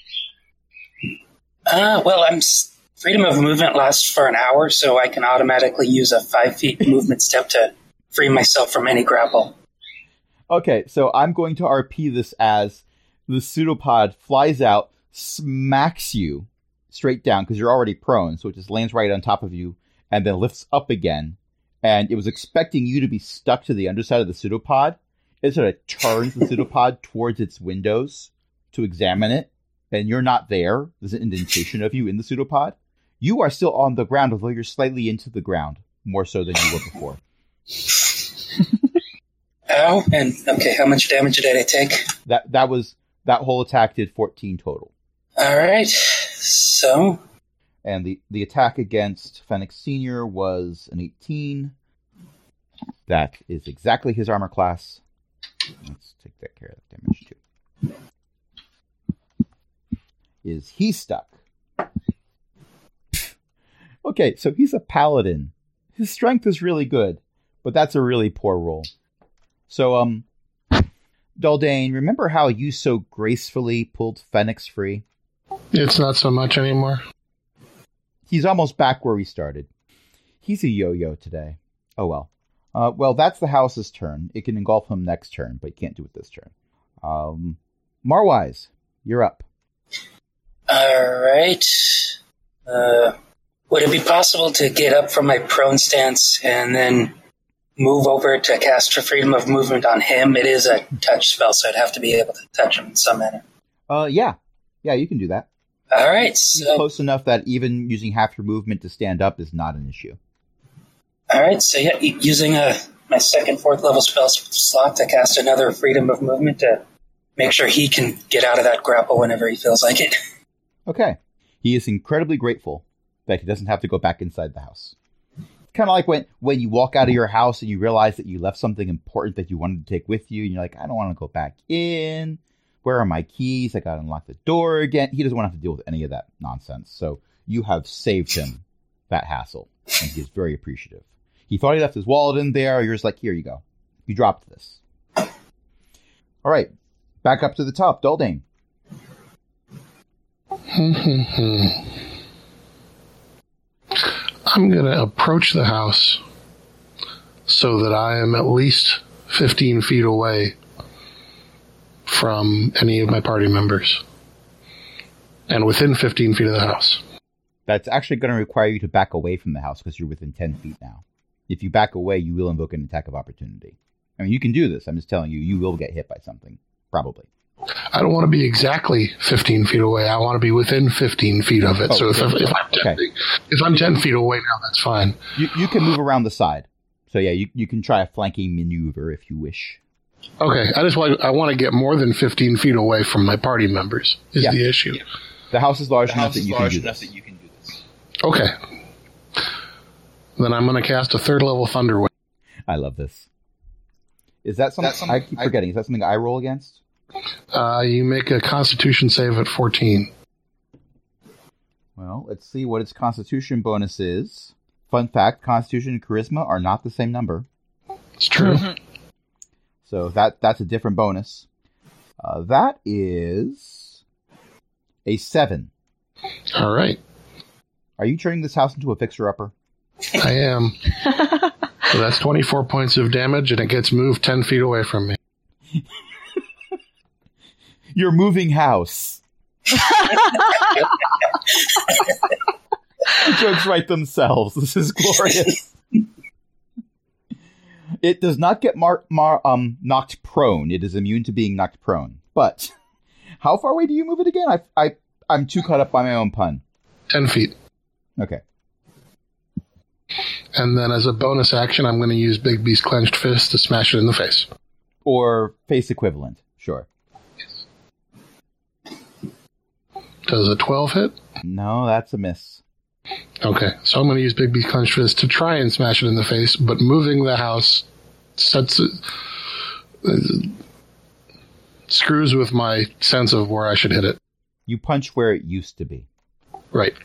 B: Uh, well, I'm s- freedom of movement lasts for an hour, so I can automatically use a five feet movement step to free myself from any grapple.
A: Okay, so I'm going to R P this as the pseudopod flies out, smacks you straight down because you're already prone, so it just lands right on top of you and then lifts up again. And it was expecting you to be stuck to the underside of the pseudopod. It sort of turns the pseudopod towards its windows to examine it, and you're not there. There's an indentation of you in the pseudopod. You are still on the ground, although you're slightly into the ground, more so than you were before.
B: Ow, and okay, how much damage did I take?
A: That that was that whole attack did fourteen total.
B: All right, so
A: and the the attack against Fenix Senior was an eighteen. That is exactly his armor class. Let's take that care of that damage too. Is he stuck? Okay, so he's a paladin. His strength is really good, but that's a really poor roll. So, um, Daldane, remember how you so gracefully pulled Fenix free?
D: It's not so much anymore.
A: He's almost back where we started. He's a yo-yo today. Oh, well. Uh, well, that's the house's turn. It can engulf him next turn, but you can't do it this turn. Um, Marwise, you're up.
B: All right. Uh, would it be possible to get up from my prone stance and then move over to cast Freedom of Movement on him? It is a touch spell, so I'd have to be able to touch him in some manner.
A: Uh, yeah. Yeah, you can do that.
B: All right.
A: He's
B: So,
A: close enough that even using half your movement to stand up is not an issue.
B: all right. So, yeah, using a, my second, fourth level spell slot to cast another Freedom of Movement to make sure he can get out of that grapple whenever he feels like it.
A: Okay. He is incredibly grateful that he doesn't have to go back inside the house. Kind of like when, when you walk out of your house and you realize that you left something important that you wanted to take with you, and you're like, I don't want to go back in. Where are my keys? I got to unlock the door again. He doesn't want to have to deal with any of that nonsense. So you have saved him that hassle, and he is very appreciative. He thought he left his wallet in there. You're just like, here you go. You dropped this. All right. Back up to the top. Daldane.
D: I'm going to approach the house so that I am at least fifteen feet away from any of my party members and within fifteen feet of the house.
A: That's actually going to require you to back away from the house because you're within ten feet now. If you back away, you will invoke an attack of opportunity. I mean, you can do this. I'm just telling you, you will get hit by something. Probably.
D: I don't want to be exactly fifteen feet away. I want to be within fifteen feet of it.
A: Oh,
D: so if,
A: okay.
D: if, I'm ten,
A: Okay.
D: if I'm ten feet away now, that's fine.
A: You you can move around the side. So yeah, you, you can try a flanking maneuver if you wish.
D: Okay, I just want I want to get more than fifteen feet away from my party members is
A: Yeah.
D: the issue.
A: The house is large
E: The
A: enough
E: house
A: that
E: is
A: you
E: large
A: can do
E: enough
A: this.
E: that you can do this.
D: Okay. Then I'm going to cast a third level Thunder Wave.
A: I love this. Is that something,
E: That's something
A: I keep
E: I-
A: forgetting? Is that something I roll against?
D: Uh, you make a Constitution save at fourteen.
A: Well, let's see what its Constitution bonus is. Fun fact, Constitution and Charisma are not the same number.
D: It's true.
A: So that that's a different bonus. Uh, that is a seven.
D: All right.
A: Are you turning this house into a fixer-upper?
D: I am. So that's twenty-four points of damage, and it gets moved ten feet away from me.
A: Your moving house. The jokes write themselves. This is glorious. It does not get mar- mar- um, knocked prone. It is immune to being knocked prone. But how far away do you move it again? I, I, I'm too caught up by my own pun.
D: Ten feet.
A: Okay.
D: And then as a bonus action, I'm going to use Big B's clenched fist to smash it in the face.
A: Or face equivalent. Sure.
D: Does a twelve hit?
A: No, that's a miss.
D: Okay, so I'm going to use Big B's clenched fist to try and smash it in the face, but moving the house sets it, uh, screws with my sense of where I should hit it.
A: You punch where it used to be.
D: Right.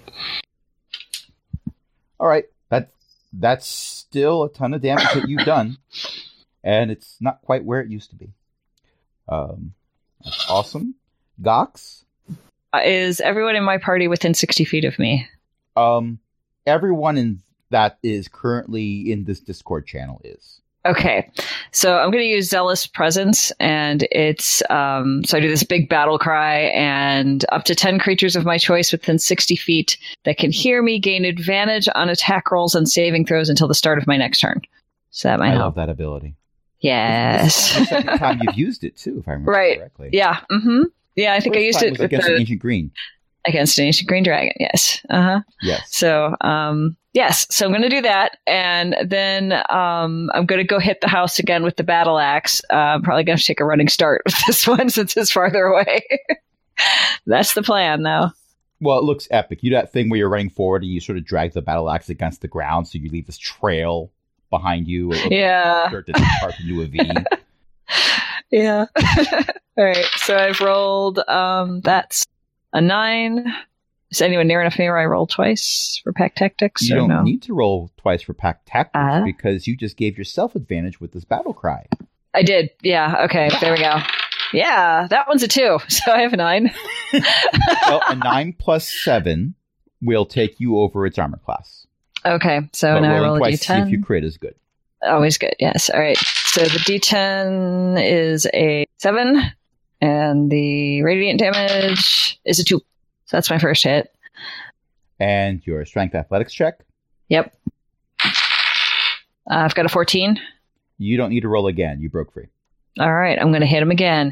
A: All right. That, that's still a ton of damage that you've done. And it's not quite where it used to be. Um, that's awesome. Gox?
C: Uh, is everyone in my party within sixty feet of me?
A: Um, everyone in that is currently in this Discord channel is.
C: Okay, so I'm going to use Zealous Presence, and it's, um, so I do this big battle cry, and up to ten creatures of my choice within sixty feet that can hear me gain advantage on attack rolls and saving throws until the start of my next turn. So that might
A: I
C: help.
A: love that ability.
C: Yes.
A: It's the second time you've used it, too, if I remember
C: Right.
A: correctly.
C: Yeah. Mm-hmm. Yeah, I think
A: First
C: I used
A: time
C: it
A: was
C: with
A: against
C: the,
A: an Ancient Green.
C: against an Ancient Green Dragon. Yes. Uh-huh.
A: Yes.
C: So, um, yes, so I'm going to do that, and then um, I'm going to go hit the house again with the battle axe. Uh, I'm probably going to take a running start with this one since it's farther away. That's the plan, though.
A: Well, it looks epic. You do that thing where you're running forward and you sort of drag the battle axe against the ground, so you leave this trail behind you. It
C: Yeah.
A: start to carve into a V.
C: Yeah. All right, so I've rolled, um, that's a nine. Is anyone near enough me where I roll twice for pack tactics?
A: You
C: or
A: don't
C: no?
A: need to roll twice for pack tactics
C: Uh-huh.
A: because you just gave yourself advantage with this battle cry.
C: I did. Yeah. Okay. There we go. Yeah, that one's a two. So I have a nine.
A: Well, a nine plus seven will take you over its armor class.
C: Okay. So
A: But
C: now I
A: rolling
C: roll a
A: twice to see if
C: D ten.
A: you crit is good.
C: Always good. Yes. All right. So the D ten is a seven, and the radiant damage is a two. So that's my first hit.
A: And your strength athletics check,
C: Yep. Uh, I've got a fourteen.
A: you don't need to roll again. You broke free.
C: All right. I'm going to hit him again.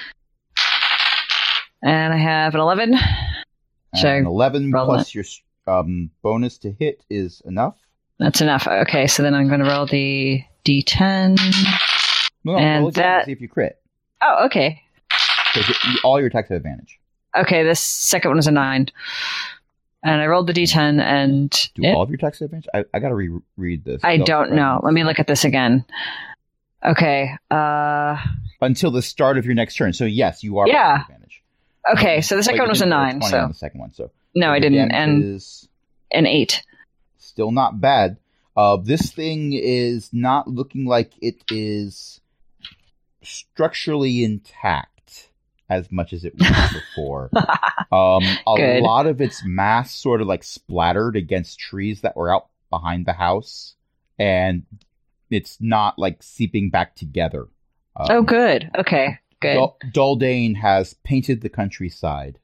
C: And I have an eleven.
A: And
C: Should I
A: an eleven
C: roll
A: plus your um, bonus to hit is enough.
C: That's enough. Okay. So then I'm going to roll the D ten.
A: No, no,
C: And
A: roll again
C: that-
A: to see if you crit.
C: Oh, okay.
A: Because all your attacks have advantage.
C: Okay. This second one is a nine. And I rolled the D ten, and
A: Do
C: it-
A: all of your attacks have advantage? I, I got to reread this.
C: I
A: No,
C: don't know. Let me look at this again. Okay. Uh,
A: Until the start of your next turn. So yes, you are
C: Yeah.
A: at advantage.
C: okay. So the
A: But
C: second
A: you
C: one was a
A: didn't roll
C: nine.
A: twenty
C: So
A: on the second one. So
C: no, I
A: the
C: didn't.
A: damage
C: And
A: is
C: an eight.
A: still not bad. Uh, this thing is not looking like it is structurally intact as much as it was before. Um, a
C: Good.
A: lot of its mass sort of like splattered against trees that were out behind the house, and it's not like seeping back together. Um,
C: Oh, good. Okay. Good.
A: Dul- Daldane has painted the countryside,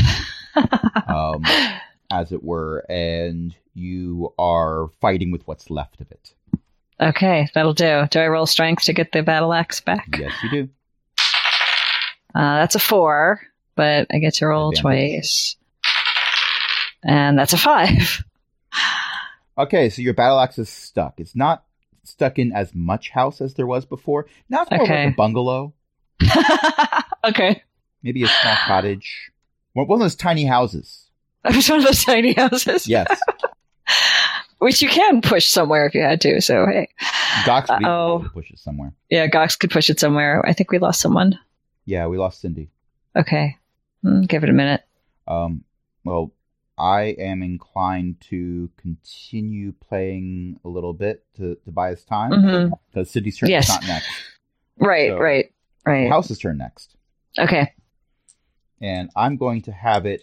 A: um, as it were, and you are fighting with what's left of it.
C: Okay. That'll do. Do I roll strength to get the battle axe back?
A: Yes, you do.
C: Uh, that's a four, but I get to roll
A: Advantage.
C: twice. And that's a five.
A: Okay, so your battle axe is stuck. It's not stuck in as much house as there was before. Now it's more
C: Okay.
A: like a bungalow,
C: Okay.
A: maybe a small cottage. One one of those tiny houses.
C: It was one of those tiny houses.
A: Yes.
C: Which you can push somewhere if you had to. So, hey.
A: Docs would be
C: Uh-oh.
A: able to push it somewhere.
C: Yeah, Gox could push it somewhere. I think we lost someone.
A: Yeah, we lost Cindy.
C: Okay. Hmm, give it a minute.
A: Um, well, I am inclined to continue playing a little bit to, to buy us time.
C: hmm
A: Because Cindy's turn
C: Yes.
A: is not next.
C: Right,
A: So-
C: right, right.
A: House's turn next.
C: Okay.
A: And I'm going to have it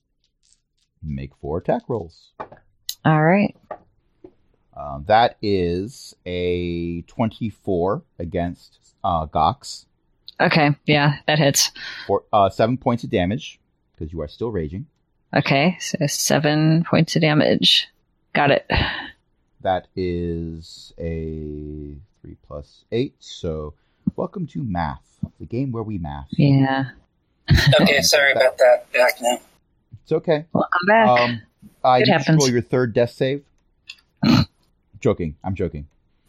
A: make four attack rolls.
C: All right.
A: Uh, that is a twenty-four against uh, Gox.
C: Okay. Yeah, that hits.
A: For uh, seven points of damage, because you are still raging.
C: Okay. So seven points of damage. Got it.
A: That is a three plus eight. So, welcome to Math, the game where we math.
C: Yeah.
B: Okay, sorry about that. Back now.
A: It's okay.
C: Welcome back.
A: Um, I
C: It
A: need you to
C: happens.
A: roll your third death save. Joking. I'm joking.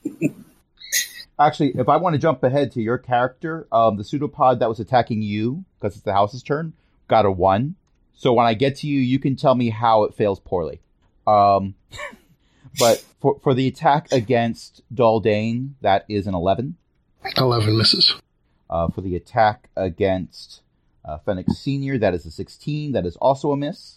A: Actually, if I want to jump ahead to your character, um, the pseudopod that was attacking you, because it's the house's turn, got a one. So when I get to you, you can tell me how it fails poorly. Um, but for for the attack against Daldane, that is an eleven.
D: eleven misses.
A: Uh, for the attack against uh, Fenix Senior, that is a sixteen. That is also a miss.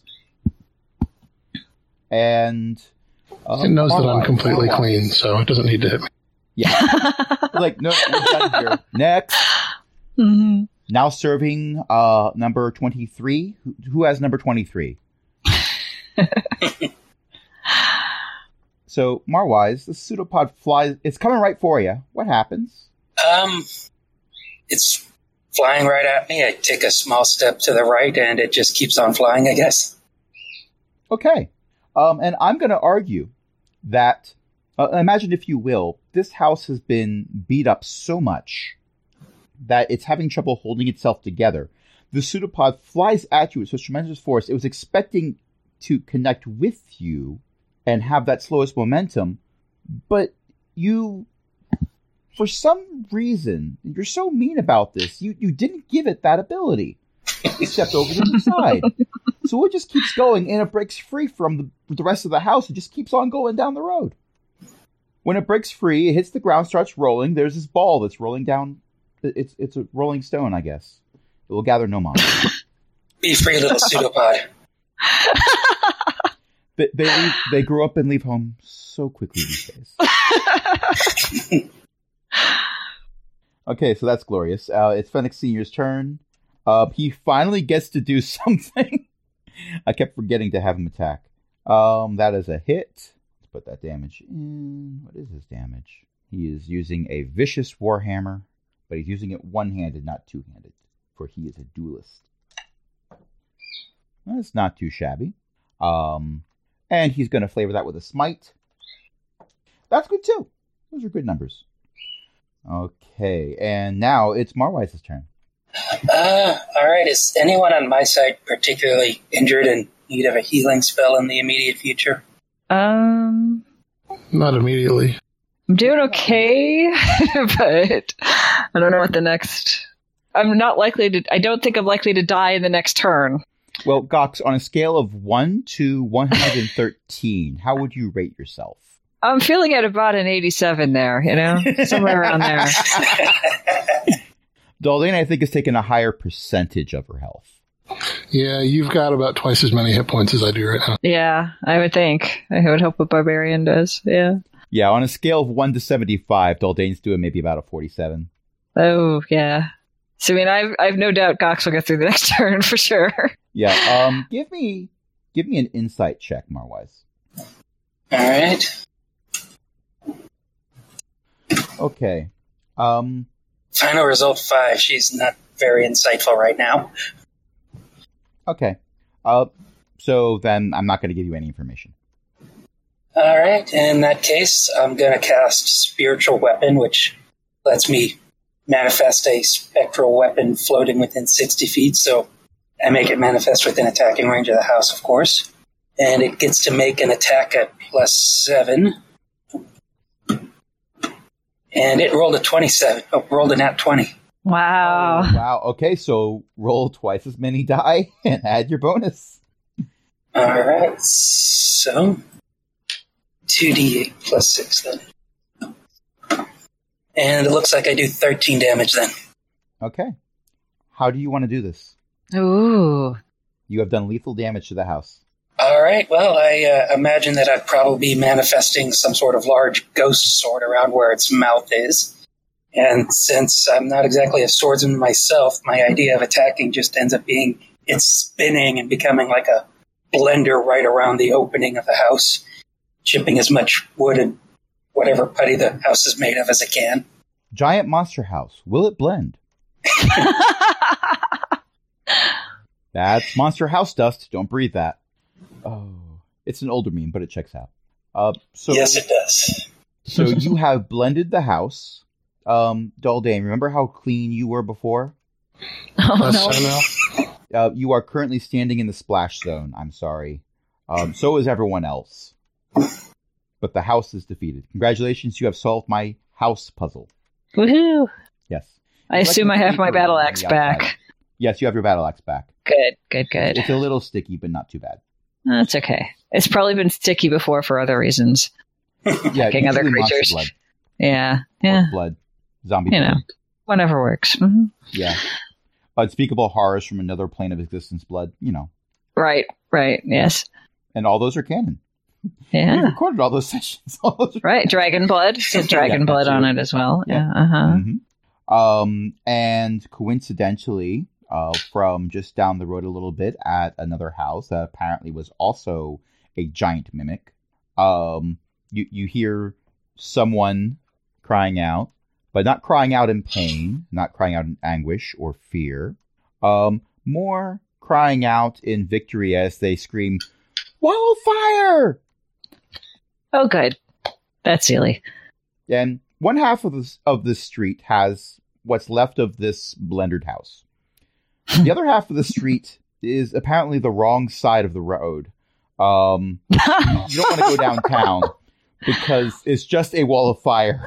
A: And uh,
D: It knows that I'm
A: Marla.
D: completely clean, so it doesn't need to hit me.
A: Yeah. Like, no, we're done here. Next.
C: Mhm.
A: Now serving uh, number twenty-three. Who, who has number twenty-three? So, Marwise, the pseudopod flies. It's coming right for you. What happens?
B: Um, it's flying right at me. I take a small step to the right, and it just keeps on flying, I guess.
A: Okay. Um, and I'm going to argue that, uh, imagine if you will, this house has been beat up so much that it's having trouble holding itself together. The pseudopod flies at you with such tremendous force. It was expecting to connect with you and have that slowest momentum, but you, for some reason, you're so mean about this, you, you didn't give it that ability. You stepped over to the side. So it just keeps going, and it breaks free from the, the rest of the house. It just keeps on going down the road. When it breaks free, it hits the ground, starts rolling. There's this ball that's rolling down. It's it's a rolling stone, I guess. It will gather no mana.
B: Be free, little pseudopod.
A: They they, leave, they grow up and leave home so quickly these days. Okay, so that's glorious. Uh, it's Fennec Senior's turn. Uh, he finally gets to do something. I kept forgetting to have him attack. Um, that is a hit. Let's put that damage in. What is his damage? He is using a vicious warhammer, but he's using it one-handed, not two-handed, for he is a duelist. That's not too shabby. Um, and he's going to flavor that with a smite. That's good too. Those are good numbers. Okay, and now it's Marwise's turn.
B: Uh, alright, is anyone on my side particularly injured and need of a healing spell in the immediate future?
C: Um,
D: Not immediately.
C: I'm doing okay, but I don't know what the next... I'm not likely to... I don't think I'm likely to die in the next turn.
A: Well, Gox, on a scale of one to one hundred thirteen, how would you rate yourself?
C: I'm feeling at about an eighty-seven there, you know? Somewhere around there.
A: Daldane, I think, is taking a higher percentage of her health.
D: Yeah, you've got about twice as many hit points as I do right now.
C: Yeah, I would think. I would hope a barbarian does, yeah.
A: Yeah, on a scale of one to seventy-five, Daldane's doing maybe about a forty-seven.
C: Oh, yeah. So, I mean, I've, I've no doubt Gox will get through the next turn, for sure.
A: Yeah, um, give me give me an insight check, Marwise.
B: Alright.
A: Okay. Um...
B: Final result five. She's not very insightful right now.
A: Okay. Uh, so then I'm not going to give you any information.
B: All right. In that case, I'm going to cast Spiritual Weapon, which lets me manifest a spectral weapon floating within sixty feet. So I make it manifest within attacking range of the house, of course. And it gets to make an attack at plus seven. And it rolled a twenty-seven. Oh, rolled a nat twenty.
C: Wow.
A: Oh, wow. Okay, so roll twice as many die and add your bonus.
B: All right. So two d eight plus six then. And it looks like I do thirteen damage then.
A: Okay. How do you want to do this?
C: Ooh.
A: You have done lethal damage to the house.
B: All right. Well, I uh, imagine that I'd probably be manifesting some sort of large ghost sword around where its mouth is. And since I'm not exactly a swordsman myself, my idea of attacking just ends up being it's spinning and becoming like a blender right around the opening of the house, chipping as much wood and whatever putty the house is made of as it can.
A: Giant monster house. Will it blend? That's monster house dust. Don't breathe that. Oh, it's an older meme, but it checks out. Uh, so,
B: yes, it does.
A: So you have blended the house. Um, Daldane, remember how clean you were before?
C: Oh, no.
A: Uh, you are currently standing in the splash zone. I'm sorry. Um, so is everyone else. But the house is defeated. Congratulations, you have solved my house puzzle.
C: Woohoo!
A: Yes.
C: I assume I have my battle axe back.
A: Yes, you have your battle axe back.
C: Good, good, good.
A: It's a little sticky, but not too bad.
C: That's okay. It's probably been sticky before for other reasons.
A: Yeah,
C: Attacking other creatures.
A: Blood.
C: Yeah, yeah.
A: Or blood. Zombie
C: you
A: blood.
C: know, whatever works. Mm-hmm.
A: Yeah. Unspeakable horrors from another plane of existence blood, you know.
C: Right, right, yes.
A: And all those are canon.
C: Yeah.
A: We recorded all those sessions. All those
C: right, Dragon Blood. It's Dragon
A: yeah,
C: Blood on it as well. Yeah, yeah uh-huh.
A: Mm-hmm. Um, and coincidentally, uh, from just down the road a little bit at another house that apparently was also a giant mimic, um, you, you hear someone crying out, but not crying out in pain, not crying out in anguish or fear. Um, more crying out in victory as they scream, "Wildfire!"
C: Oh, good. That's silly.
A: And one half of this of this street has what's left of this Blendered house. The other half of the street is apparently the wrong side of the road. Um, you don't want to go downtown because it's just a wall of fire.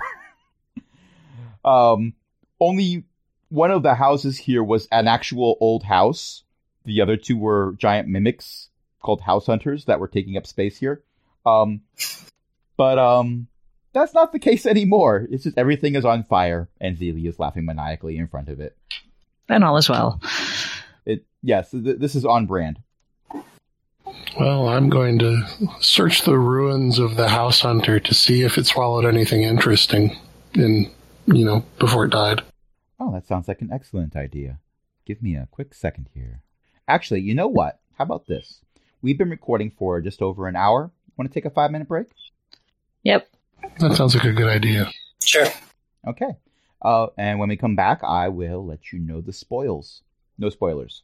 A: um, only one of the houses here was an actual old house. The other two were giant mimics called house hunters that were taking up space here. Um, but um, that's not the case anymore. It's just everything is on fire, and Zelia is laughing maniacally in front of it.
C: And all is well.
A: It yes, th- this is on brand.
D: Well, I'm going to search the ruins of the house hunter to see if it swallowed anything interesting in, you know, before it died.
A: Oh, that sounds like an excellent idea. Give me a quick second here. Actually, you know what? How about this? We've been recording for just over an hour. Want to take a five-minute break?
C: Yep.
D: That sounds like a good idea.
B: Sure.
A: Okay. Uh, and when we come back, I will let you know the spoils. No spoilers.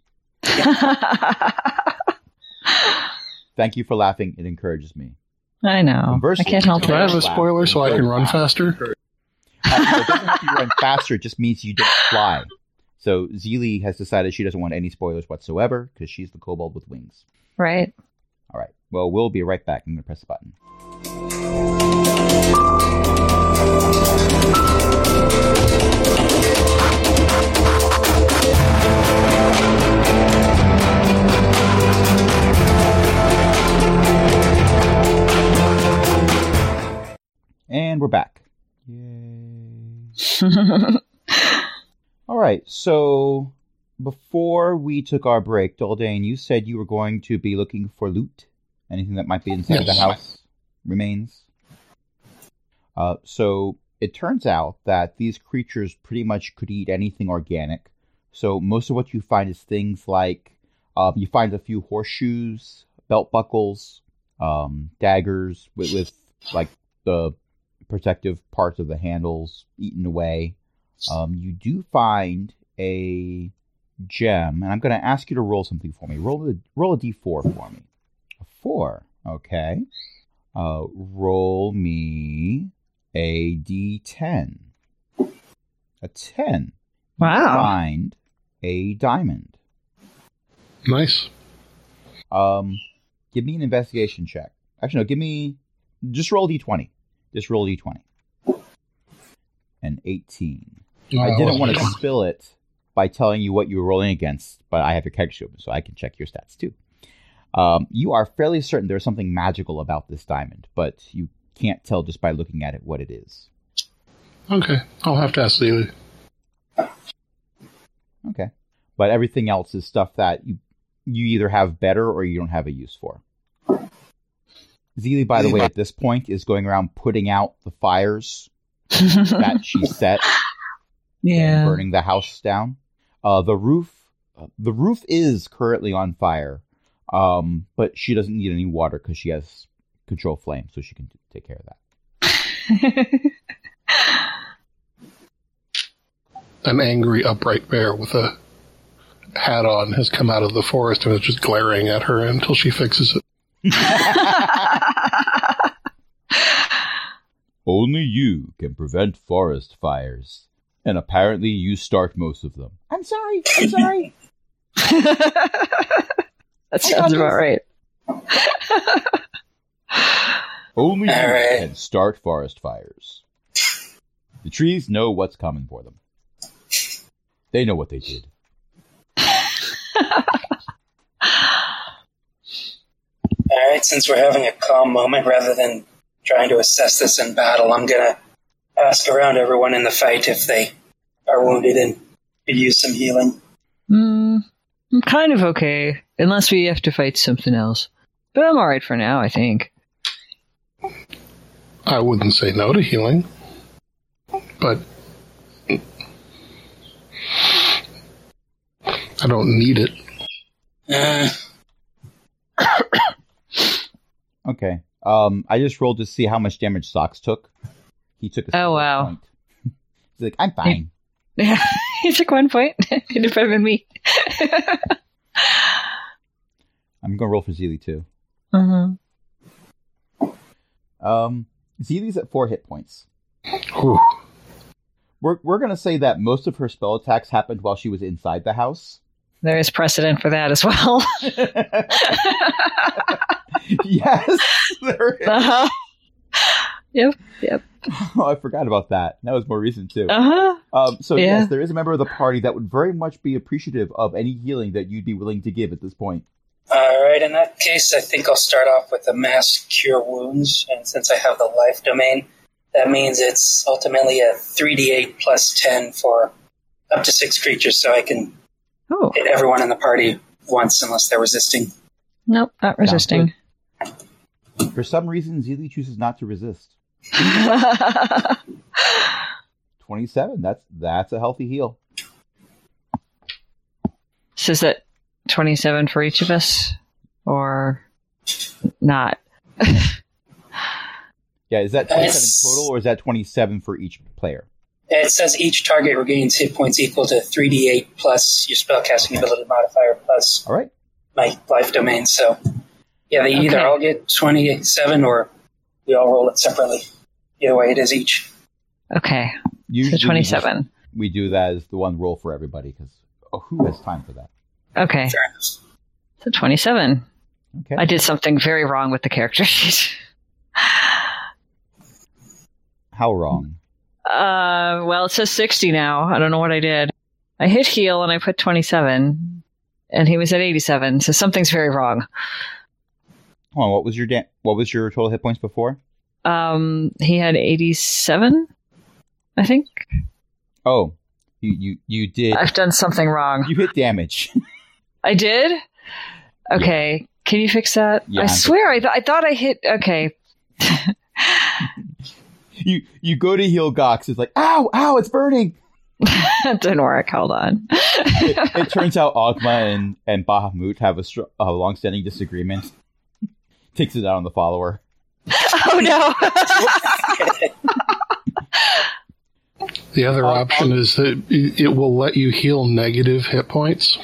A: Thank you for laughing. It encourages me.
C: I know.
A: Conversely,
C: I can't help
D: Can I
C: it.
D: have a spoiler so I can run faster?
A: Uh, no, it doesn't have you run faster. It just means you don't fly. So Zelie has decided she doesn't want any spoilers whatsoever because she's the kobold with wings.
C: Right.
A: All right. Well, we'll be right back. I'm going to press the button. And we're back. Yay. All right. So before we took our break, Daldane, you said you were going to be looking for loot. Anything that might be inside
D: Yes.
A: the house remains. Uh, so it turns out that these creatures pretty much could eat anything organic. So most of what you find is things like um, you find a few horseshoes, belt buckles, um, daggers with, with like the protective parts of the handles eaten away. Um, you do find a gem, and I'm going to ask you to roll something for me. Roll a roll a d four for me. A four, okay. Uh, roll me a d ten. A ten.
C: Wow.
A: Find a diamond.
D: Nice.
A: Um, give me an investigation check. Actually, no. Give me just roll a d twenty. Just roll a d twenty. An eighteen.
D: Oh,
A: I didn't
D: wasn't
A: want to
D: good.
A: spill it by telling you what you were rolling against, but I have your character open, so I can check your stats too. Um, you are fairly certain there's something magical about this diamond, but you can't tell just by looking at it what it is.
D: Okay, I'll have to ask Zelie.
A: Okay. But everything else is stuff that you you either have better or you don't have a use for. Zelie, by the way, at this point is going around putting out the fires that she set and
C: Yeah.
A: burning the house down. Uh, the roof, uh, the roof is currently on fire, um, but she doesn't need any water because she has control flame, so she can t- take care of that.
D: An angry upright bear with a hat on has come out of the forest and is just glaring at her until she fixes it.
A: Only you can prevent forest fires, and apparently you start most of them. I'm sorry. I'm sorry.
C: That sounds about right.
A: Only you
B: All right.
A: can start forest fires. The trees know what's coming for them. They know what they did.
B: All right, since we're having a calm moment rather than trying to assess this in battle, I'm going to ask around everyone in the fight if they are wounded and could use some healing.
C: Mm, I'm kind of okay, unless we have to fight something else. But I'm alright for now, I think.
D: I wouldn't say no to healing, but I don't need it.
B: Uh,
A: Okay. Um, I just rolled to see how much damage Socks took. He took a
C: Oh, wow.
A: point. He's like, I'm fine.
C: Yeah, he took one point. He did better than me.
A: I'm going to roll for Zeely, too.
C: Uh-huh.
A: Um, Zeely's at four hit points.
D: Ooh.
A: We're, we're going to say that most of her spell attacks happened while she was inside the house.
C: There is precedent for that as well.
A: Yes, there is.
C: Uh-huh. Yep, yep.
A: Oh, I forgot about that. That was more recent, too.
C: Uh-huh.
A: Um, so,
C: Yeah.
A: yes, there is a member of the party that would very much be appreciative of any healing that you'd be willing to give at this point.
B: All right, in that case, I think I'll start off with a mass cure wounds, and since I have the life domain, that means it's ultimately a three d eight plus ten for up to six creatures, so I can
C: Oh,
B: hit everyone in the party once unless they're resisting.
C: nope, not resisting.
A: For some reason, Zeely chooses not to resist. twenty-seven, that's that's a healthy heal.
C: So is that twenty-seven for each of us? Or not?
A: Yeah, is that twenty-seven
B: It's-
A: total, or is that twenty-seven for each player?
B: It says each target regains hit points equal to three d eight plus your spellcasting ability modifier plus
A: All right.
B: my life domain, so yeah, they either
C: Okay.
B: all get twenty-seven or we all roll it separately. Either way, it is each.
C: Okay,
A: Usually
C: so twenty-seven.
A: We do that as the one roll for everybody, because oh, who has time for that?
C: Okay,
B: Fair enough.
C: so twenty-seven.
A: Okay.
C: I did something very wrong with the character sheet.
A: How wrong?
C: Uh, well, it says sixty now. I don't know what I did. I hit heal and I put twenty-seven, and he was at eighty-seven. So something's very wrong.
A: Hold on, what was your da- what was your total hit points before?
C: Um, he had eighty-seven, I think.
A: Oh, you you you did.
C: I've done something wrong.
A: You hit damage.
C: I did. Okay, can you fix that?
A: Yeah,
C: I
A: I'm
C: swear, I, th- I thought I hit. Okay.
A: you you go to heal Gox. It's like, ow, ow, it's burning.
C: That didn't work. Hold on.
A: It, it turns out Ogma and, and Bahamut have a, str- a long-standing disagreement. Takes it out on the follower.
C: Oh no.
D: The other
A: Uh,
D: option is that it it will let you heal negative hit points.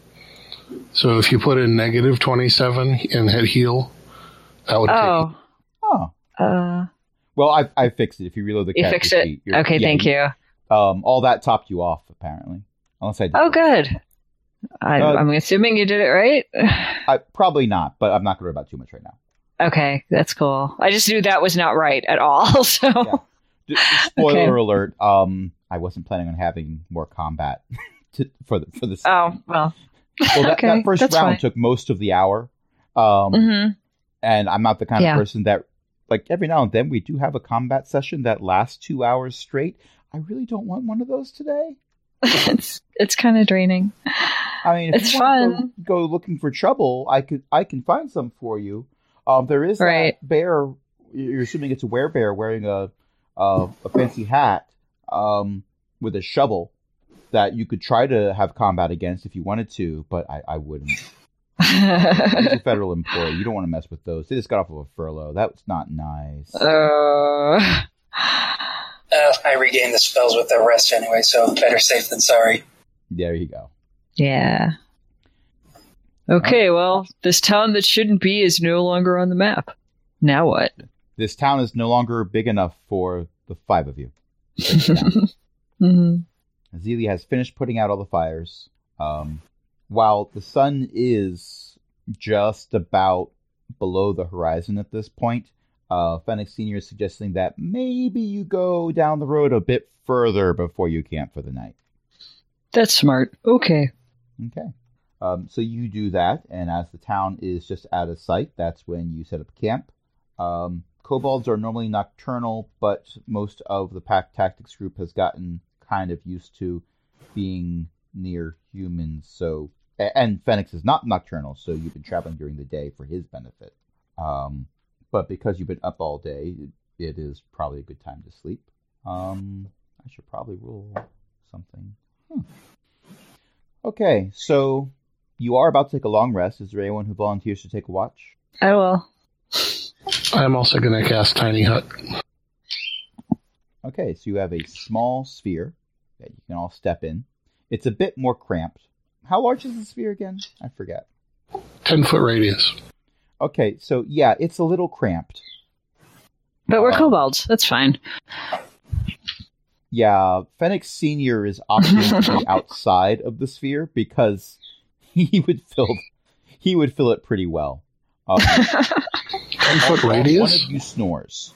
D: So if you put in negative twenty-seven and hit heal, that would
C: Oh.
A: Oh,
C: Uh,
A: well, I I fixed it. If you reload the
C: you
A: character
C: fixed it.
A: sheet, you're-
C: Okay,
A: yeah,
C: thank you.
A: Um, all that topped you off apparently, unless I did.
C: Oh, good. I,
A: Uh,
C: I'm assuming you did it right.
A: I, probably not, but I'm not going to worry about too much right now.
C: Okay, that's cool. I just knew that was not right at all. So,
A: Yeah. D- spoiler
C: Okay.
A: alert. Um, I wasn't planning on having more combat to, for the for this.
C: oh well.
A: well, that,
C: okay,
A: that first
C: that's
A: round
C: fine.
A: took most of the hour. Um,
C: Mm-hmm.
A: and I'm not the kind
C: Yeah.
A: of person that, like, every now and then we do have a combat session that lasts two hours straight. I really don't want one of those today.
C: it's it's kind of draining.
A: I mean, if
C: It's
A: you want
C: fun.
A: to go, go looking for trouble, I could I can find some for you. Um, there is
C: Right.
A: that bear. You're assuming it's a werebear wearing a a, a fancy hat um, with a shovel that you could try to have combat against if you wanted to, but I, I wouldn't. He's a federal employee. You don't want to mess with those. They just got off of a furlough. That's not nice.
C: uh,
B: Uh, I regained the spells with the rest anyway, so better safe than sorry.
A: There you go.
C: yeah. Okay, well, this town that shouldn't be is no longer on the map. Now what?
A: This town is no longer big enough for the five of you. It's down.
C: hmm
A: Zeely has finished putting out all the fires. Um, while the sun is just about below the horizon at this point, uh, Fennec Senior is suggesting that maybe you go down the road a bit further before you camp for the night.
C: That's smart. Okay.
A: Okay. Um, so you do that, and as the town is just out of sight, that's when you set up camp. Um, kobolds are normally nocturnal, but most of the Pack Tactics group has gotten kind of used to being near humans. So, and Phoenix is not nocturnal, so you've been traveling during the day for his benefit. Um, but because you've been up all day, it is probably a good time to sleep. Um, I should probably roll something. Hmm. Okay, so you are about to take a long rest. Is there anyone who volunteers to take a watch?
C: I will.
D: I'm also going to cast Tiny Hut.
A: Okay, so you have a small sphere that you can all step in. It's a bit more cramped. How large is the sphere again? I forget.
D: Ten foot radius.
A: Okay, so yeah, it's a little cramped.
C: But we're
A: Um,
C: kobolds. That's fine.
A: Yeah, Fenix Senior is opting to be outside of the sphere because he would fill he would fill it pretty well. Um,
D: Ten foot
A: one
D: radius?
A: of you snores.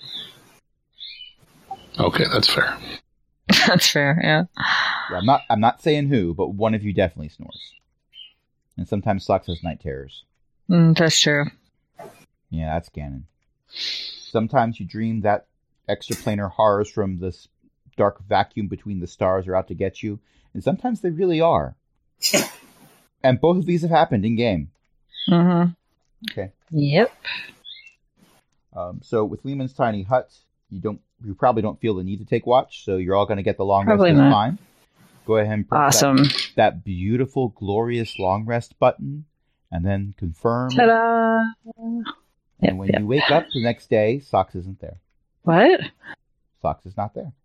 D: Okay, that's fair.
C: That's fair, yeah.
A: Yeah, I'm not I'm not saying who, but one of you definitely snores. And sometimes Socks has night terrors.
C: Mm, that's true.
A: Yeah, that's canon. Sometimes you dream that extraplanar horrors from this dark vacuum between the stars are out to get you, and sometimes they really are. And both of these have happened in game.
C: Mm-hmm.
A: Okay.
C: Yep.
A: Um, so with Lehman's tiny hut, you don't you probably don't feel the need to take watch, so you're all going to get the long
C: Probably
A: rest this
C: not.
A: time. Go ahead and press
C: Awesome.
A: that, that beautiful, glorious long rest button, and then confirm.
C: Ta-da!
A: And
C: Yep,
A: when
C: yep.
A: you wake up the next day, Socks isn't there.
C: What?
A: Socks is not there.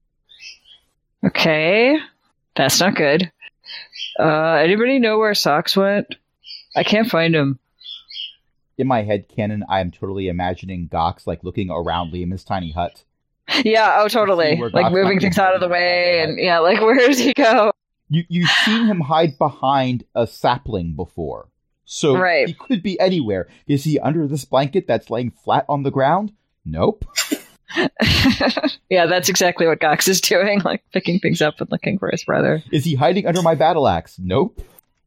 C: Okay. That's not good. Uh, anybody know where Socks went? I can't find him.
A: In my head canon, I am totally imagining Gox like looking around Lehman's tiny hut.
C: Yeah, oh, totally.
A: Where
C: Like
A: Doc's
C: moving
A: not
C: things
A: gonna
C: out of the
A: be
C: way,
A: inside
C: and yeah, like where does he go?
A: You you've seen him hide behind a sapling before, so
C: Right.
A: he could be anywhere. Is he under this blanket that's laying flat on the ground? Nope.
C: Yeah, that's exactly what Gox is doing, like picking things up and looking for his brother.
A: Is he hiding under my battle axe? Nope.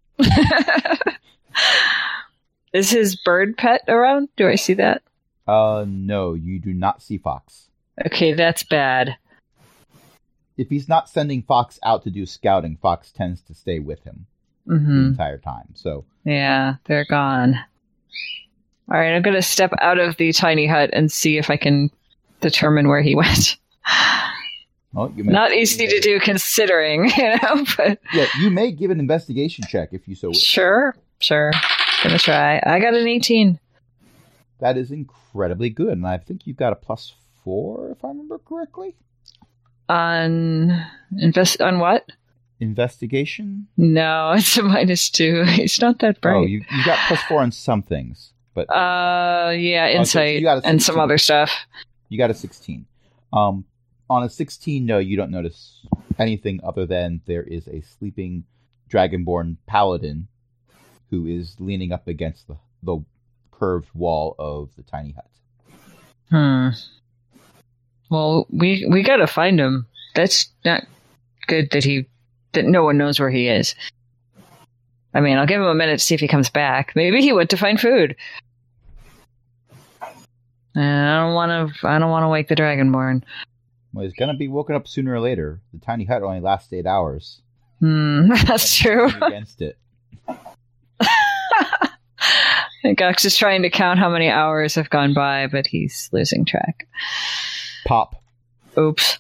C: Is his bird pet around? Do I see that?
A: Uh, no, you do not see Fox.
C: Okay, that's bad.
A: If he's not sending Fox out to do scouting, Fox tends to stay with him the
C: Hmm.
A: entire time. So
C: Yeah, they're gone. All right, I'm going to step out of the tiny hut and see if I can determine where he went.
A: well, you may,
C: Not easy to do considering, you know, but
A: Yeah, you may give an investigation check if you so wish.
C: sure, sure. Gonna try. I got an eighteen.
A: That is incredibly good, and I think you've got a plus four, if I remember correctly.
C: On invest on what?
A: Investigation?
C: No, it's a minus two. He's not that bright.
A: Oh, you you got plus four on some things, but
C: Uh, yeah,
A: so
C: insight
A: you got a
C: and some
A: sixteen.
C: other stuff.
A: you got a sixteen. Um, on a sixteen, no, you don't notice anything other than there is a sleeping dragonborn paladin who is leaning up against the, the curved wall of the tiny hut.
C: Hmm. Well, we we gotta find him. That's not good that he that no one knows where he is. I mean, I'll give him a minute to see if he comes back. Maybe he went to find food. And I don't want to. I don't want to wake the dragonborn.
A: Well, he's gonna be woken up sooner or later. The tiny hut only lasts eight hours.
C: Hmm, that's true.
A: Nothing Against it.
C: And Gox is trying to count how many hours have gone by, but he's losing track.
A: Pop.
C: Oops.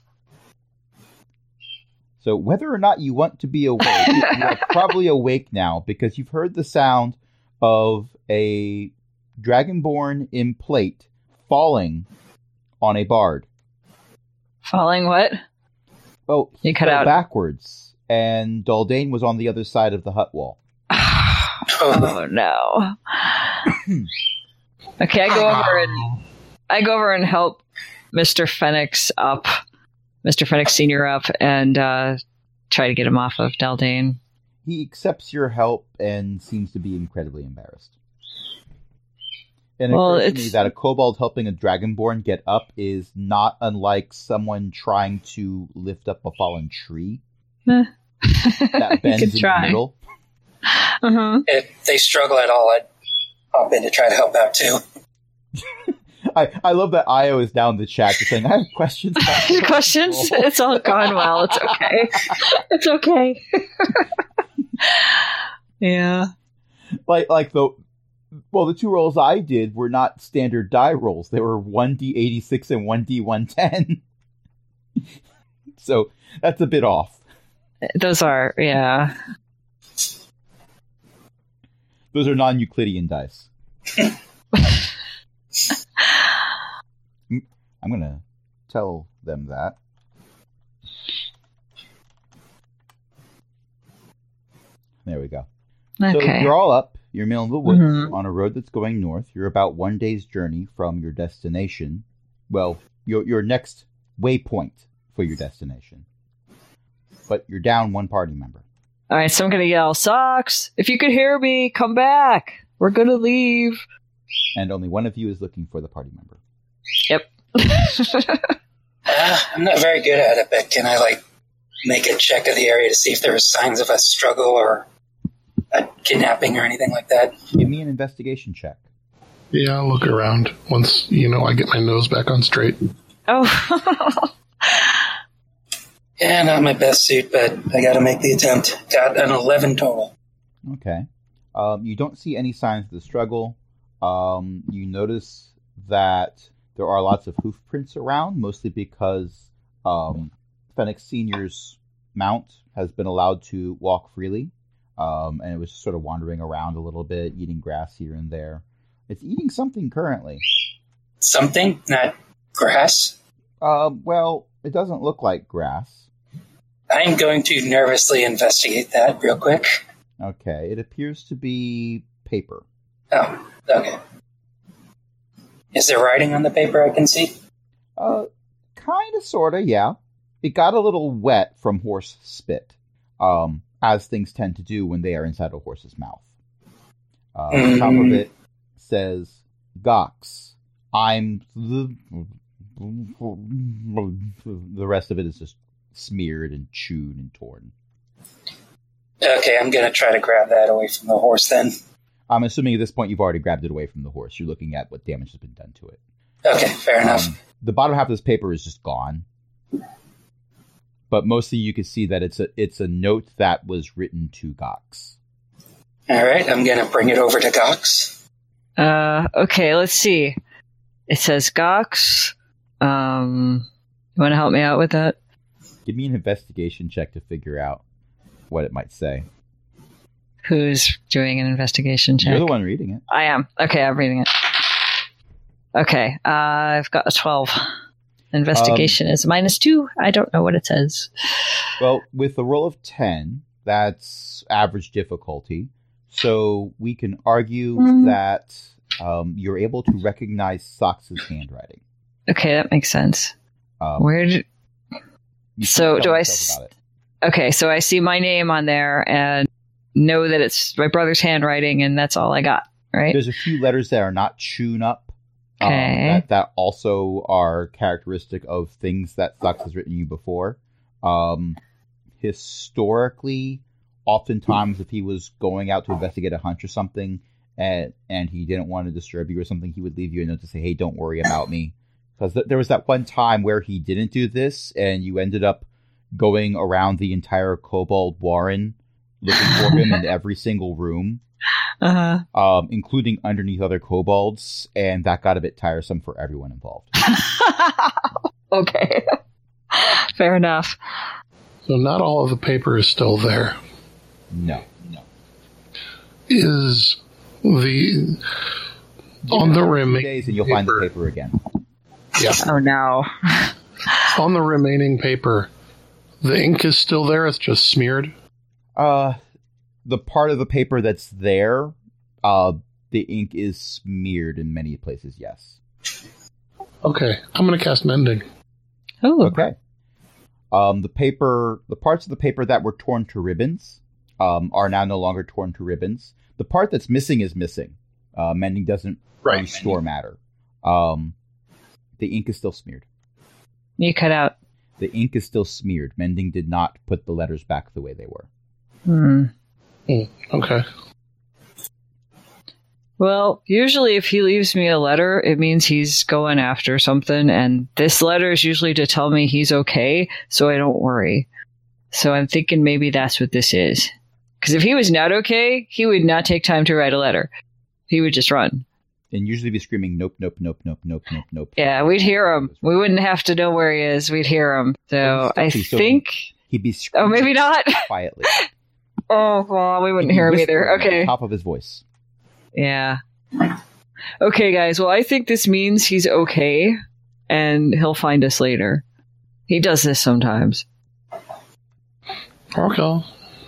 A: So whether or not you want to be awake, you are probably awake now because you've heard the sound of a dragonborn in plate falling on a bard.
C: Falling what?
A: Oh, he
C: You cut
A: fell
C: out.
A: backwards, and Daldane was on the other side of the hut wall.
C: Oh no. Okay, I go over and I go over and help Mister Fenix up, Mister Fenix Senior up, and uh, try to get him off of Daldane.
A: He accepts your help and seems to be incredibly embarrassed. And it
C: Well,
A: occurs to me
C: it's-
A: that a kobold helping a dragonborn get up is not unlike someone trying to lift up a fallen tree
C: Eh.
A: that
C: You
A: bends
C: could
A: in the
C: try.
A: middle.
C: Uh-huh.
B: If they struggle at all, I'd hop in to try to help out too.
A: I, I love that Io is down in the chat just saying, I have questions. about the
C: Questions?
A: roll."
C: It's all gone well. It's okay. It's okay. Yeah.
A: Like, like the, well, the two rolls I did were not standard die rolls. They were one d eighty-six and one d one ten. So that's a bit off.
C: Those are, yeah.
A: Those are non-Euclidean dice. I'm going to tell them that. There we go.
C: Okay.
A: So you're all up. You're middle of the woods
C: Mhm.
A: on a road that's going north. You're about one day's journey from your destination. Well, your your next waypoint for your destination. But you're down one party member.
C: All right, so I'm going to yell, Socks, if you could hear me, come back. We're going to leave.
A: And only one of you is looking for the party member.
C: Yep.
B: Uh, I'm not very good at it, but can I, like, make a check of the area to see if there are signs of a struggle or a kidnapping or anything like that?
A: Give me an investigation check.
D: Yeah, I'll look around once, you know, I get my nose back on straight.
C: Oh.
B: Yeah, not my best suit, but I gotta make the attempt. Got an eleven total.
A: Okay. Um, you don't see any signs of the struggle. Um, you notice that there are lots of hoof prints around, mostly because um, Fennec Senior's mount has been allowed to walk freely. Um, and it was just sort of wandering around a little bit, eating grass here and there. It's eating something currently.
B: Something? Not grass?
A: Uh, well, it doesn't look like grass.
B: I'm going to nervously investigate that real quick.
A: Okay, it appears to be paper.
B: Oh, okay. Is there writing on the paper I can see?
A: Uh, kind of, sort of, yeah. It got a little wet from horse spit, um, as things tend to do when they are inside a horse's mouth. Uh, mm. The top of it says, Gox, I'm the... The rest of it is just smeared and chewed and torn.
B: Okay, I'm going to try to grab that away from the horse then.
A: I'm assuming at this point you've already grabbed it away from the horse. You're looking at what damage has been done to it.
B: Okay, fair enough.
A: Um, the bottom half of this paper is just gone. But mostly you can see that it's a it's a note that was written to Gox.
B: All right, I'm going to bring it over to Gox.
C: Uh, okay, let's see. It says Gox. Um, you want to help me out with that?
A: Give me an investigation check to figure out what it might say.
C: Who's doing an investigation check?
A: You're the one reading it.
C: I am. Okay, I'm reading it. Okay, uh, I've got a twelve. Investigation um, is minus two. I don't know what it says.
A: Well, with a roll of ten, that's average difficulty. So we can argue mm. that um, you're able to recognize Sox' handwriting.
C: Okay, that makes sense. Um, Where did... So do I... S- okay, so I see my name on there and know that it's my brother's handwriting, and that's all I got, right?
A: There's a few letters that are not chewn up.
C: Okay.
A: Um, that, that also are characteristic of things that Sox has written you before. Um, historically, oftentimes if he was going out to investigate a hunch or something, and, and he didn't want to disturb you or something, he would leave you a note to say, hey, don't worry about me. Because th- there was that one time where he didn't do this, and you ended up going around the entire Kobold Warren looking for him in every single room,
C: uh-huh.
A: um, including underneath other kobolds, and that got a bit tiresome for everyone involved.
C: Okay. Fair enough.
D: So not all of the paper is still there.
A: No, no.
D: Is the...
A: Give
D: on the remaining
A: days and you'll
D: paper,
A: find the paper again.
D: Yeah.
C: Oh, no.
D: On the remaining paper, the ink is still there, it's just smeared?
A: Uh, the part of the paper that's there, uh, the ink is smeared in many places, yes.
D: Okay, I'm going to cast Mending.
C: Oh,
A: okay. Um, the paper, the parts of the paper that were torn to ribbons, um, are now no longer torn to ribbons. The part that's missing is missing. Uh, mending doesn't
D: right,
A: restore
D: mending.
A: matter. Um, the ink is still smeared.
C: You cut out.
A: The ink is still smeared. Mending did not put the letters back the way they were.
C: Hmm.
D: Mm, okay.
C: Well, usually if he leaves me a letter, it means he's going after something, and this letter is usually to tell me he's okay, so I don't worry. So I'm thinking maybe that's what this is. Because if he was not okay, he would not take time to write a letter. He would just run.
A: And usually be screaming, nope, nope, nope, nope, nope, nope, nope.
C: Yeah, we'd hear him. We wouldn't have to know where he is. We'd hear him. So I
A: so
C: think...
A: He'd be screaming
C: oh, maybe not.
A: quietly.
C: Oh, well, we wouldn't hear him either. Okay.
A: At the top of his voice.
C: Yeah. Okay, guys. Well, I think this means he's okay. and he'll find us later. He does this sometimes.
D: Okay.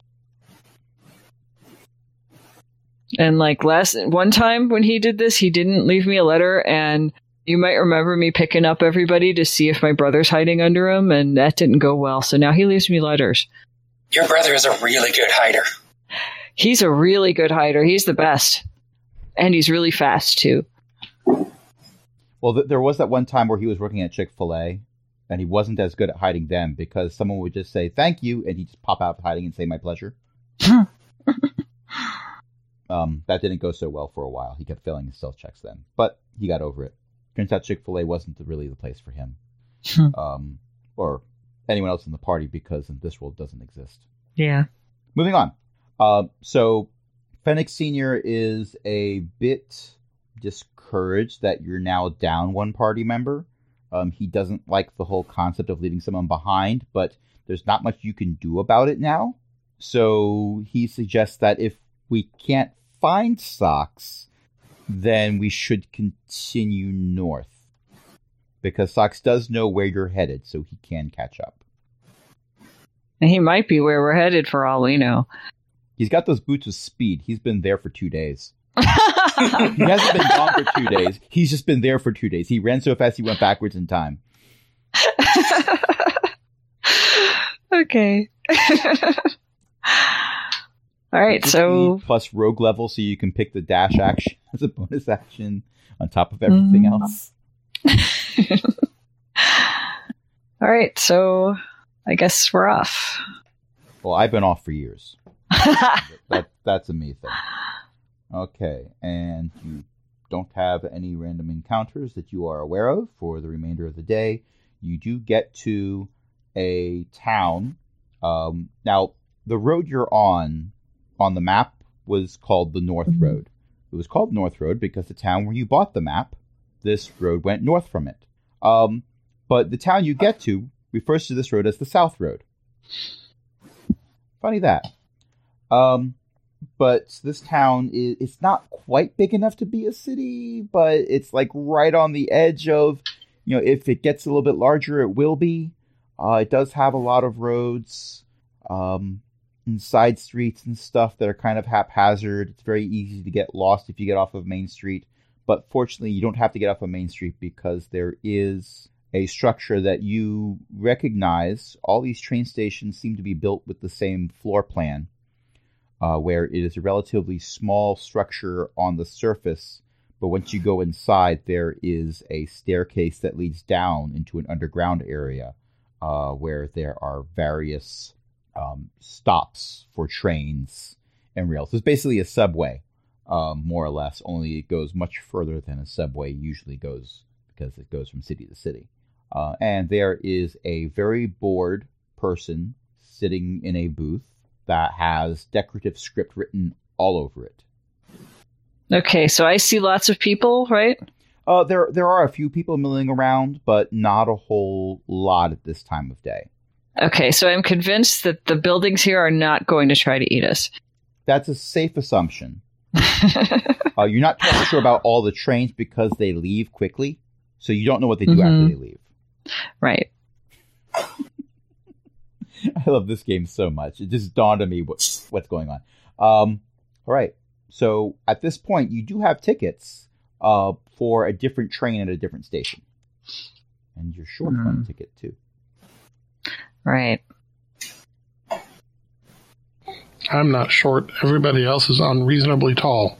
C: And like last one time when he did this, he didn't leave me a letter, and you might remember me picking up everybody to see if my brother's hiding under him, and that didn't go well. So now he leaves me letters.
B: Your brother is a really good hider.
C: He's a really good hider. He's the best. And he's really fast, too.
A: Well, th- there was that one time where he was working at Chick-fil-A, and he wasn't as good at hiding them because someone would just say, thank you, and he'd just pop out of hiding and say, my pleasure. um, that didn't go so well for a while. He kept failing his stealth checks then. But he got over it. Turns out Chick-fil-A wasn't really the place for him. um, or anyone else in the party, because this world doesn't exist.
C: Yeah.
A: Moving on. Uh, so, Fennec Senior is a bit discouraged that you're now down one party member. Um, he doesn't like the whole concept of leaving someone behind, but there's not much you can do about it now. So he suggests that if we can't find Socks, then we should continue north. Because Socks does know where you're headed, so he can catch up.
C: And he might be where we're headed for all we know.
A: He's got those boots of speed. He's been there for two days. He hasn't been gone for two days. He's just been there for two days. He ran so fast he went backwards in time.
C: Okay. All right, so...
A: Plus rogue level, so you can pick the dash action as a bonus action on top of everything mm. else.
C: All right, so I guess we're off.
A: Well, I've been off for years. that, that's a me thing. Okay, and you don't have any random encounters that you are aware of for the remainder of the day. You do get to a town. Um, now, the road you're on, on the map, was called the North mm-hmm. Road. It was called North Road because the town where you bought the map, this road went north from it. Um, but the town you get to refers to this road as the South Road. Funny that. Um, but this town is it's not quite big enough to be a city, but it's like right on the edge of, you know, if it gets a little bit larger, it will be. Uh, it does have a lot of roads, um, and side streets and stuff that are kind of haphazard. It's very easy to get lost if you get off of Main Street. But fortunately, you don't have to get off of Main Street because there is a structure that you recognize. All these train stations seem to be built with the same floor plan, uh, where it is a relatively small structure on the surface. But once you go inside, there is a staircase that leads down into an underground area uh, where there are various um, stops for trains and rails. So it's basically a subway. Um, more or less, only it goes much further than a subway usually goes because it goes from city to city. Uh, and there is a very bored person sitting in a booth that has decorative script written all over it.
C: Okay, so I see lots of people, right?
A: Uh, there there are a few people milling around, but not a whole lot at this time of day.
C: Okay, so I'm convinced that the buildings here are not going to try to eat us.
A: That's a safe assumption. uh, you're not totally sure about all the trains because they leave quickly, so you don't know what they do mm-hmm. after they leave.
C: Right.
A: I love this game so much. It just dawned on me what, what's going on. Um, all right. So at this point, you do have tickets uh, for a different train at a different station. And you're short mm. one ticket, too.
C: Right.
D: I'm not short. Everybody else is unreasonably tall.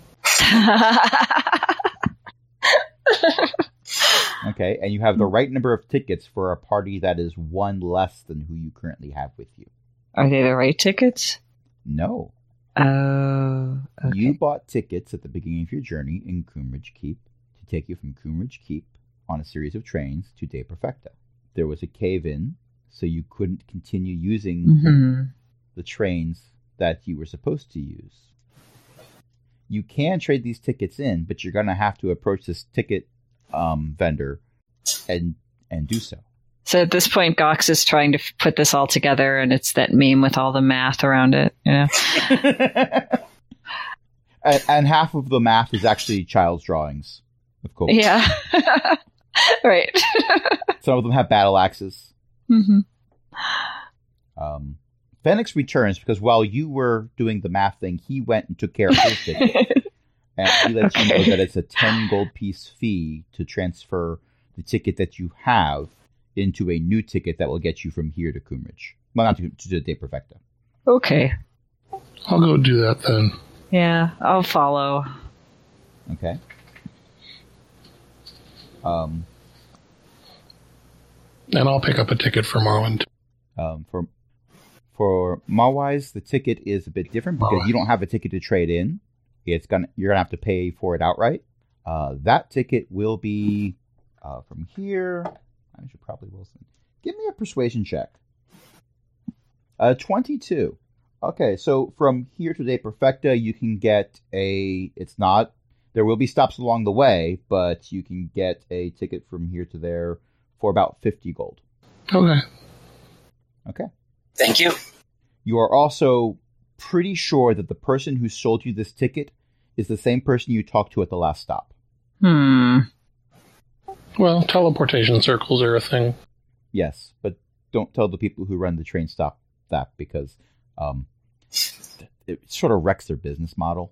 A: Okay, and you have the right number of tickets for a party that is one less than who you currently have with you.
C: Are they the right tickets?
A: No.
C: Oh, uh, okay.
A: You bought tickets at the beginning of your journey in Coomridge Keep to take you from Coomridge Keep on a series of trains to De Perfecta. There was a cave-in, so you couldn't continue using mm-hmm. the trains that you were supposed to use. You can trade these tickets in, but you're going to have to approach this ticket um, vendor and and do so.
C: So at this point, Gox is trying to f- put this all together, and it's that meme with all the math around it, you know?
A: and, and half of the math is actually child's drawings, of course.
C: Yeah. Right.
A: Some of them have battle axes.
C: Mm-hmm.
A: Um, Fenix returns because while you were doing the math thing, he went and took care of his ticket. And he lets
C: Okay.
A: you know that it's a ten gold piece fee to transfer the ticket that you have into a new ticket that will get you from here to Coomridge. Well, not to, to the De Perfecta.
C: Okay.
D: I'll go do that then.
C: Yeah, I'll follow.
A: Okay. Um,
D: And I'll pick up a ticket for Marwin.
A: um, for for Marwise, the ticket is a bit different because you don't have a ticket to trade in. It's gonna you're gonna have to pay for it outright. Uh, that ticket will be uh, from here. I should probably Wilson. Give me a persuasion check. Uh, twenty-two. Okay, so from here to De Perfecta, you can get a. It's not. There will be stops along the way, but you can get a ticket from here to there for about fifty gold.
D: Okay.
A: Okay.
B: Thank you.
A: You are also pretty sure that the person who sold you this ticket is the same person you talked to at the last stop.
C: Hmm.
D: Well, teleportation circles are a thing.
A: Yes, but don't tell the people who run the train stop that because um, it sort of wrecks their business model.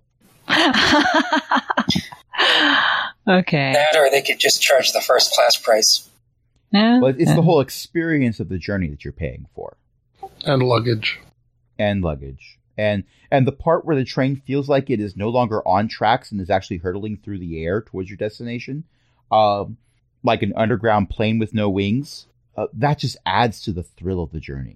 C: Okay.
B: That, or they could just charge the first class price.
C: Yeah.
A: But it's the whole experience of the journey that you're paying for.
D: And luggage.
A: And luggage. And and the part where the train feels like it is no longer on tracks and is actually hurtling through the air towards your destination, um, like an underground plane with no wings, uh, that just adds to the thrill of the journey.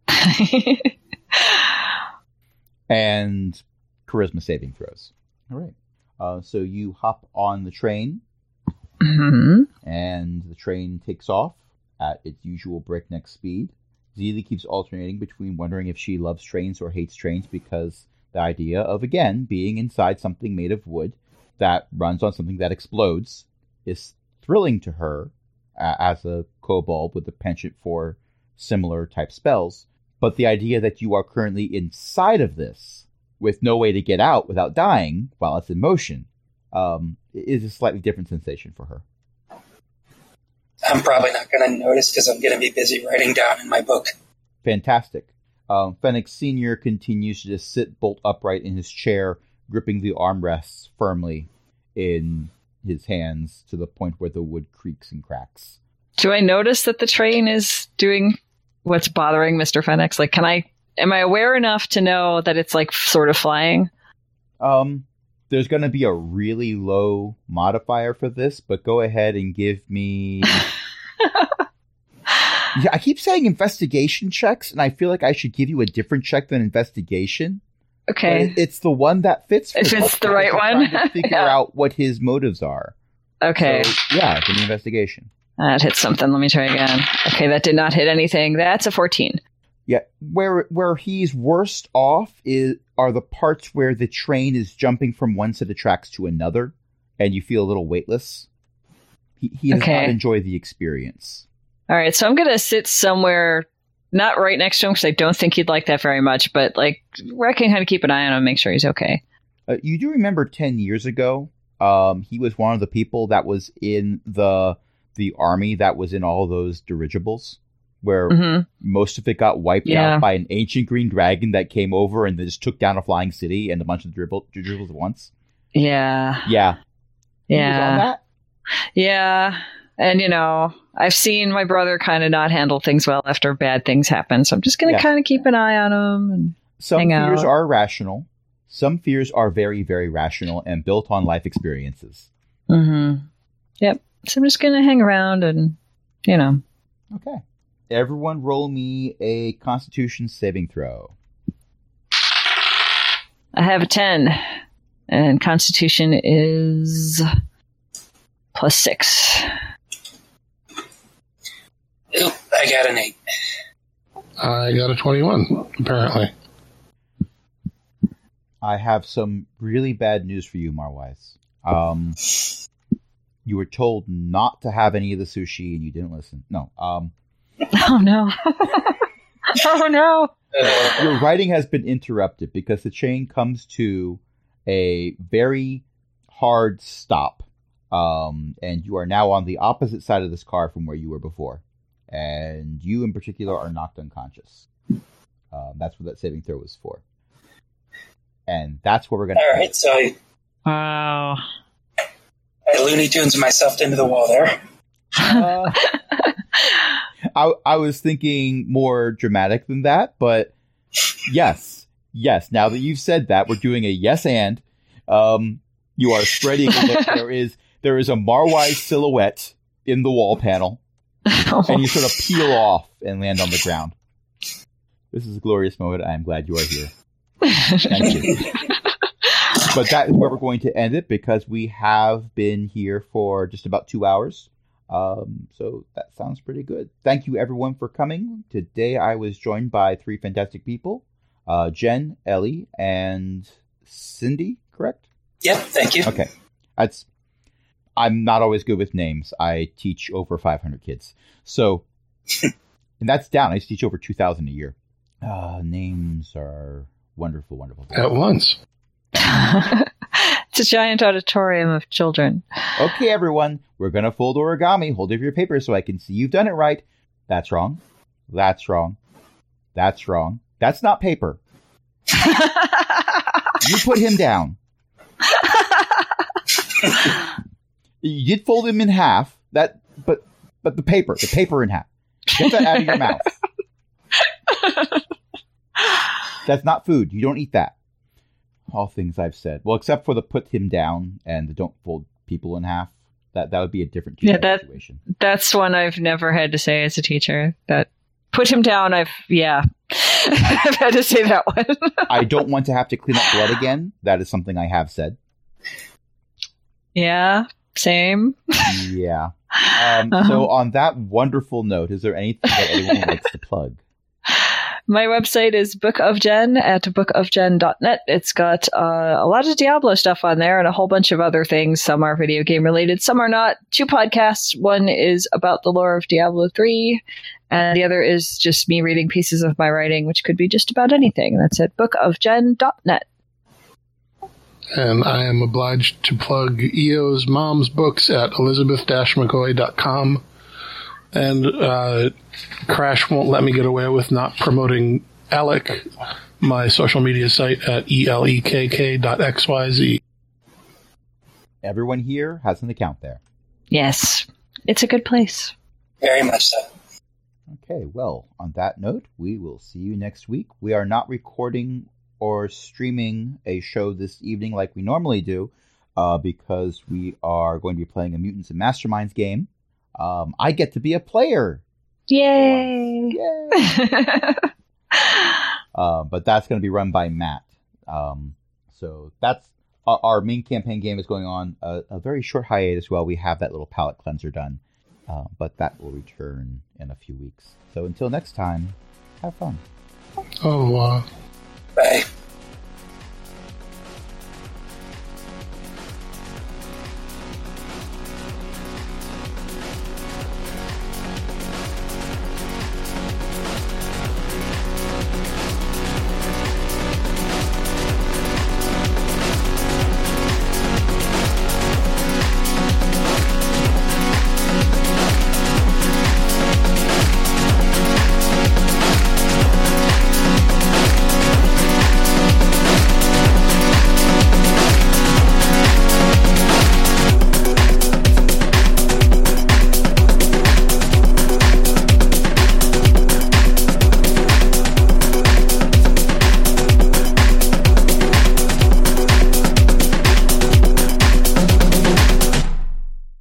A: And charisma saving throws. All right. Uh, so you hop on the train,
C: hmm
A: and the train takes off at its usual breakneck speed. Zeely keeps alternating between wondering if she loves trains or hates trains because the idea of, again, being inside something made of wood that runs on something that explodes is thrilling to her uh, as a kobold with a penchant for similar type spells. But the idea that you are currently inside of this with no way to get out without dying while it's in motion um, is a slightly different sensation for her.
B: I'm probably not going to notice because I'm going to be busy writing down in my book.
A: Fantastic. Um, Fenix Senior continues to just sit bolt upright in his chair, gripping the armrests firmly in his hands to the point where the wood creaks and cracks.
C: Do I notice that the train is doing what's bothering Mister Fenix? Like, can I, am I aware enough to know that it's like sort of flying?
A: Um, there's going to be a really low modifier for this, but go ahead and give me... Yeah, I keep saying investigation checks, and I feel like I should give you a different check than investigation.
C: Okay.
A: But it's the one that fits. For
C: If it's
A: this,
C: the right
A: because I'm
C: one.
A: trying to figure
C: Yeah.
A: out what his motives are.
C: Okay.
A: So, yeah, give me investigation.
C: That hit something. Let me try again. Okay, that did not hit anything. That's a fourteen.
A: Yeah, where where he's worst off is are the parts where the train is jumping from one set of tracks to another, and you feel a little weightless. He, he does
C: Okay.
A: not enjoy the experience.
C: All right, so I'm going to sit somewhere, not right next to him because I don't think he'd like that very much, but like where I can kind of keep an eye on him and make sure he's okay.
A: Uh, you do remember ten years ago, um, he was one of the people that was in the the army that was in all those dirigibles, where
C: hmm
A: most of it got wiped
C: Yeah.
A: out by an ancient green dragon that came over and then just took down a flying city and a bunch of dribble- dirigibles at once.
C: Yeah.
A: Yeah. He was on
C: Yeah.
A: that?
C: Yeah. And, you know, I've seen my brother kind of not handle things well after bad things happen. So I'm just going to
A: Yeah.
C: kind of keep an eye on him. And
A: Some
C: hang
A: fears
C: out.
A: are rational. Some fears are very, very rational and built on life experiences.
C: hmm Yep. So I'm just going to hang around and, you know.
A: Okay. Everyone roll me a Constitution saving throw.
C: I have a ten. And Constitution is plus six.
B: Oop, I got an eight.
D: I got a twenty-one, apparently.
A: I have some really bad news for you, Marwise. Um, you were told not to have any of the sushi and you didn't listen. No. Um,
C: Oh, no. Oh, no.
B: Uh,
A: your writing has been interrupted because the train comes to a very hard stop. Um, and you are now on the opposite side of this car from where you were before. And you in particular are knocked unconscious. Um, that's what that saving throw was for. And that's what we're going to...
B: All right, so I,
C: Wow.
B: I Looney Tunes myself into the wall there.
A: Uh, I, I was thinking more dramatic than that, but yes, yes. Now that you've said that, we're doing a yes and. Um, you are spreading. there is there is a Marwise silhouette in the wall panel, and you sort of peel off and land on the ground. This is a glorious moment. I am glad you are here. Thank you. But that is where we're going to end it because we have been here for just about two hours. Um, so that sounds pretty good. Thank you, everyone, for coming. Today I was joined by three fantastic people, uh, Jen, Ellie, and Cindy, correct?
B: Yep, thank you.
A: Okay. That's. I'm not always good with names. I teach over five hundred kids. So, and that's down. I teach over two thousand a year. Uh, names are wonderful, wonderful.
D: At once.
C: It's a giant auditorium of children.
A: Okay, everyone, we're going to fold origami. Hold up your paper so I can see you've done it right. That's wrong. That's wrong. That's wrong. That's not paper. You put him down. You did fold him in half. That, but, but the paper, the paper in half. Get that out of your mouth. That's not food. You don't eat that. All things I've said. Well, except for the put him down and the don't fold people in half. That that would be a different
C: yeah, that,
A: situation.
C: That's one I've never had to say as a teacher. That put him down, I've, yeah. I've had to say that one.
A: I don't want to have to clean up blood again. That is something I have said.
C: Yeah, same.
A: Yeah. Um, uh-huh. So on that wonderful note, is there anything that anyone likes to plug?
C: My website is book of jen at book of jen dot net. It's got uh, a lot of Diablo stuff on there and a whole bunch of other things. Some are video game related, some are not. Two podcasts. One is about the lore of Diablo three, and the other is just me reading pieces of my writing, which could be just about anything. That's at book of jen dot net.
D: And I am obliged to plug E O's mom's books at elizabeth dash mccoy dot com. And uh, Crash won't let me get away with not promoting Alec, my social media site at E L E K K dot X Y Z.
A: Everyone here has an account there.
C: Yes, it's a good place.
B: Very much so.
A: Okay, well, on that note, we will see you next week. We are not recording or streaming a show this evening like we normally do uh, because we are going to be playing a Mutants and Masterminds game. Um, I get to be a player.
C: Yay!
A: Yay! uh, but that's going to be run by Matt. Um, so that's our, our main campaign game is going on a, a very short hiatus while we have that little palate cleanser done. Uh, but that will return in a few weeks. So until next time, have fun.
D: Oh, wow.
B: Bye.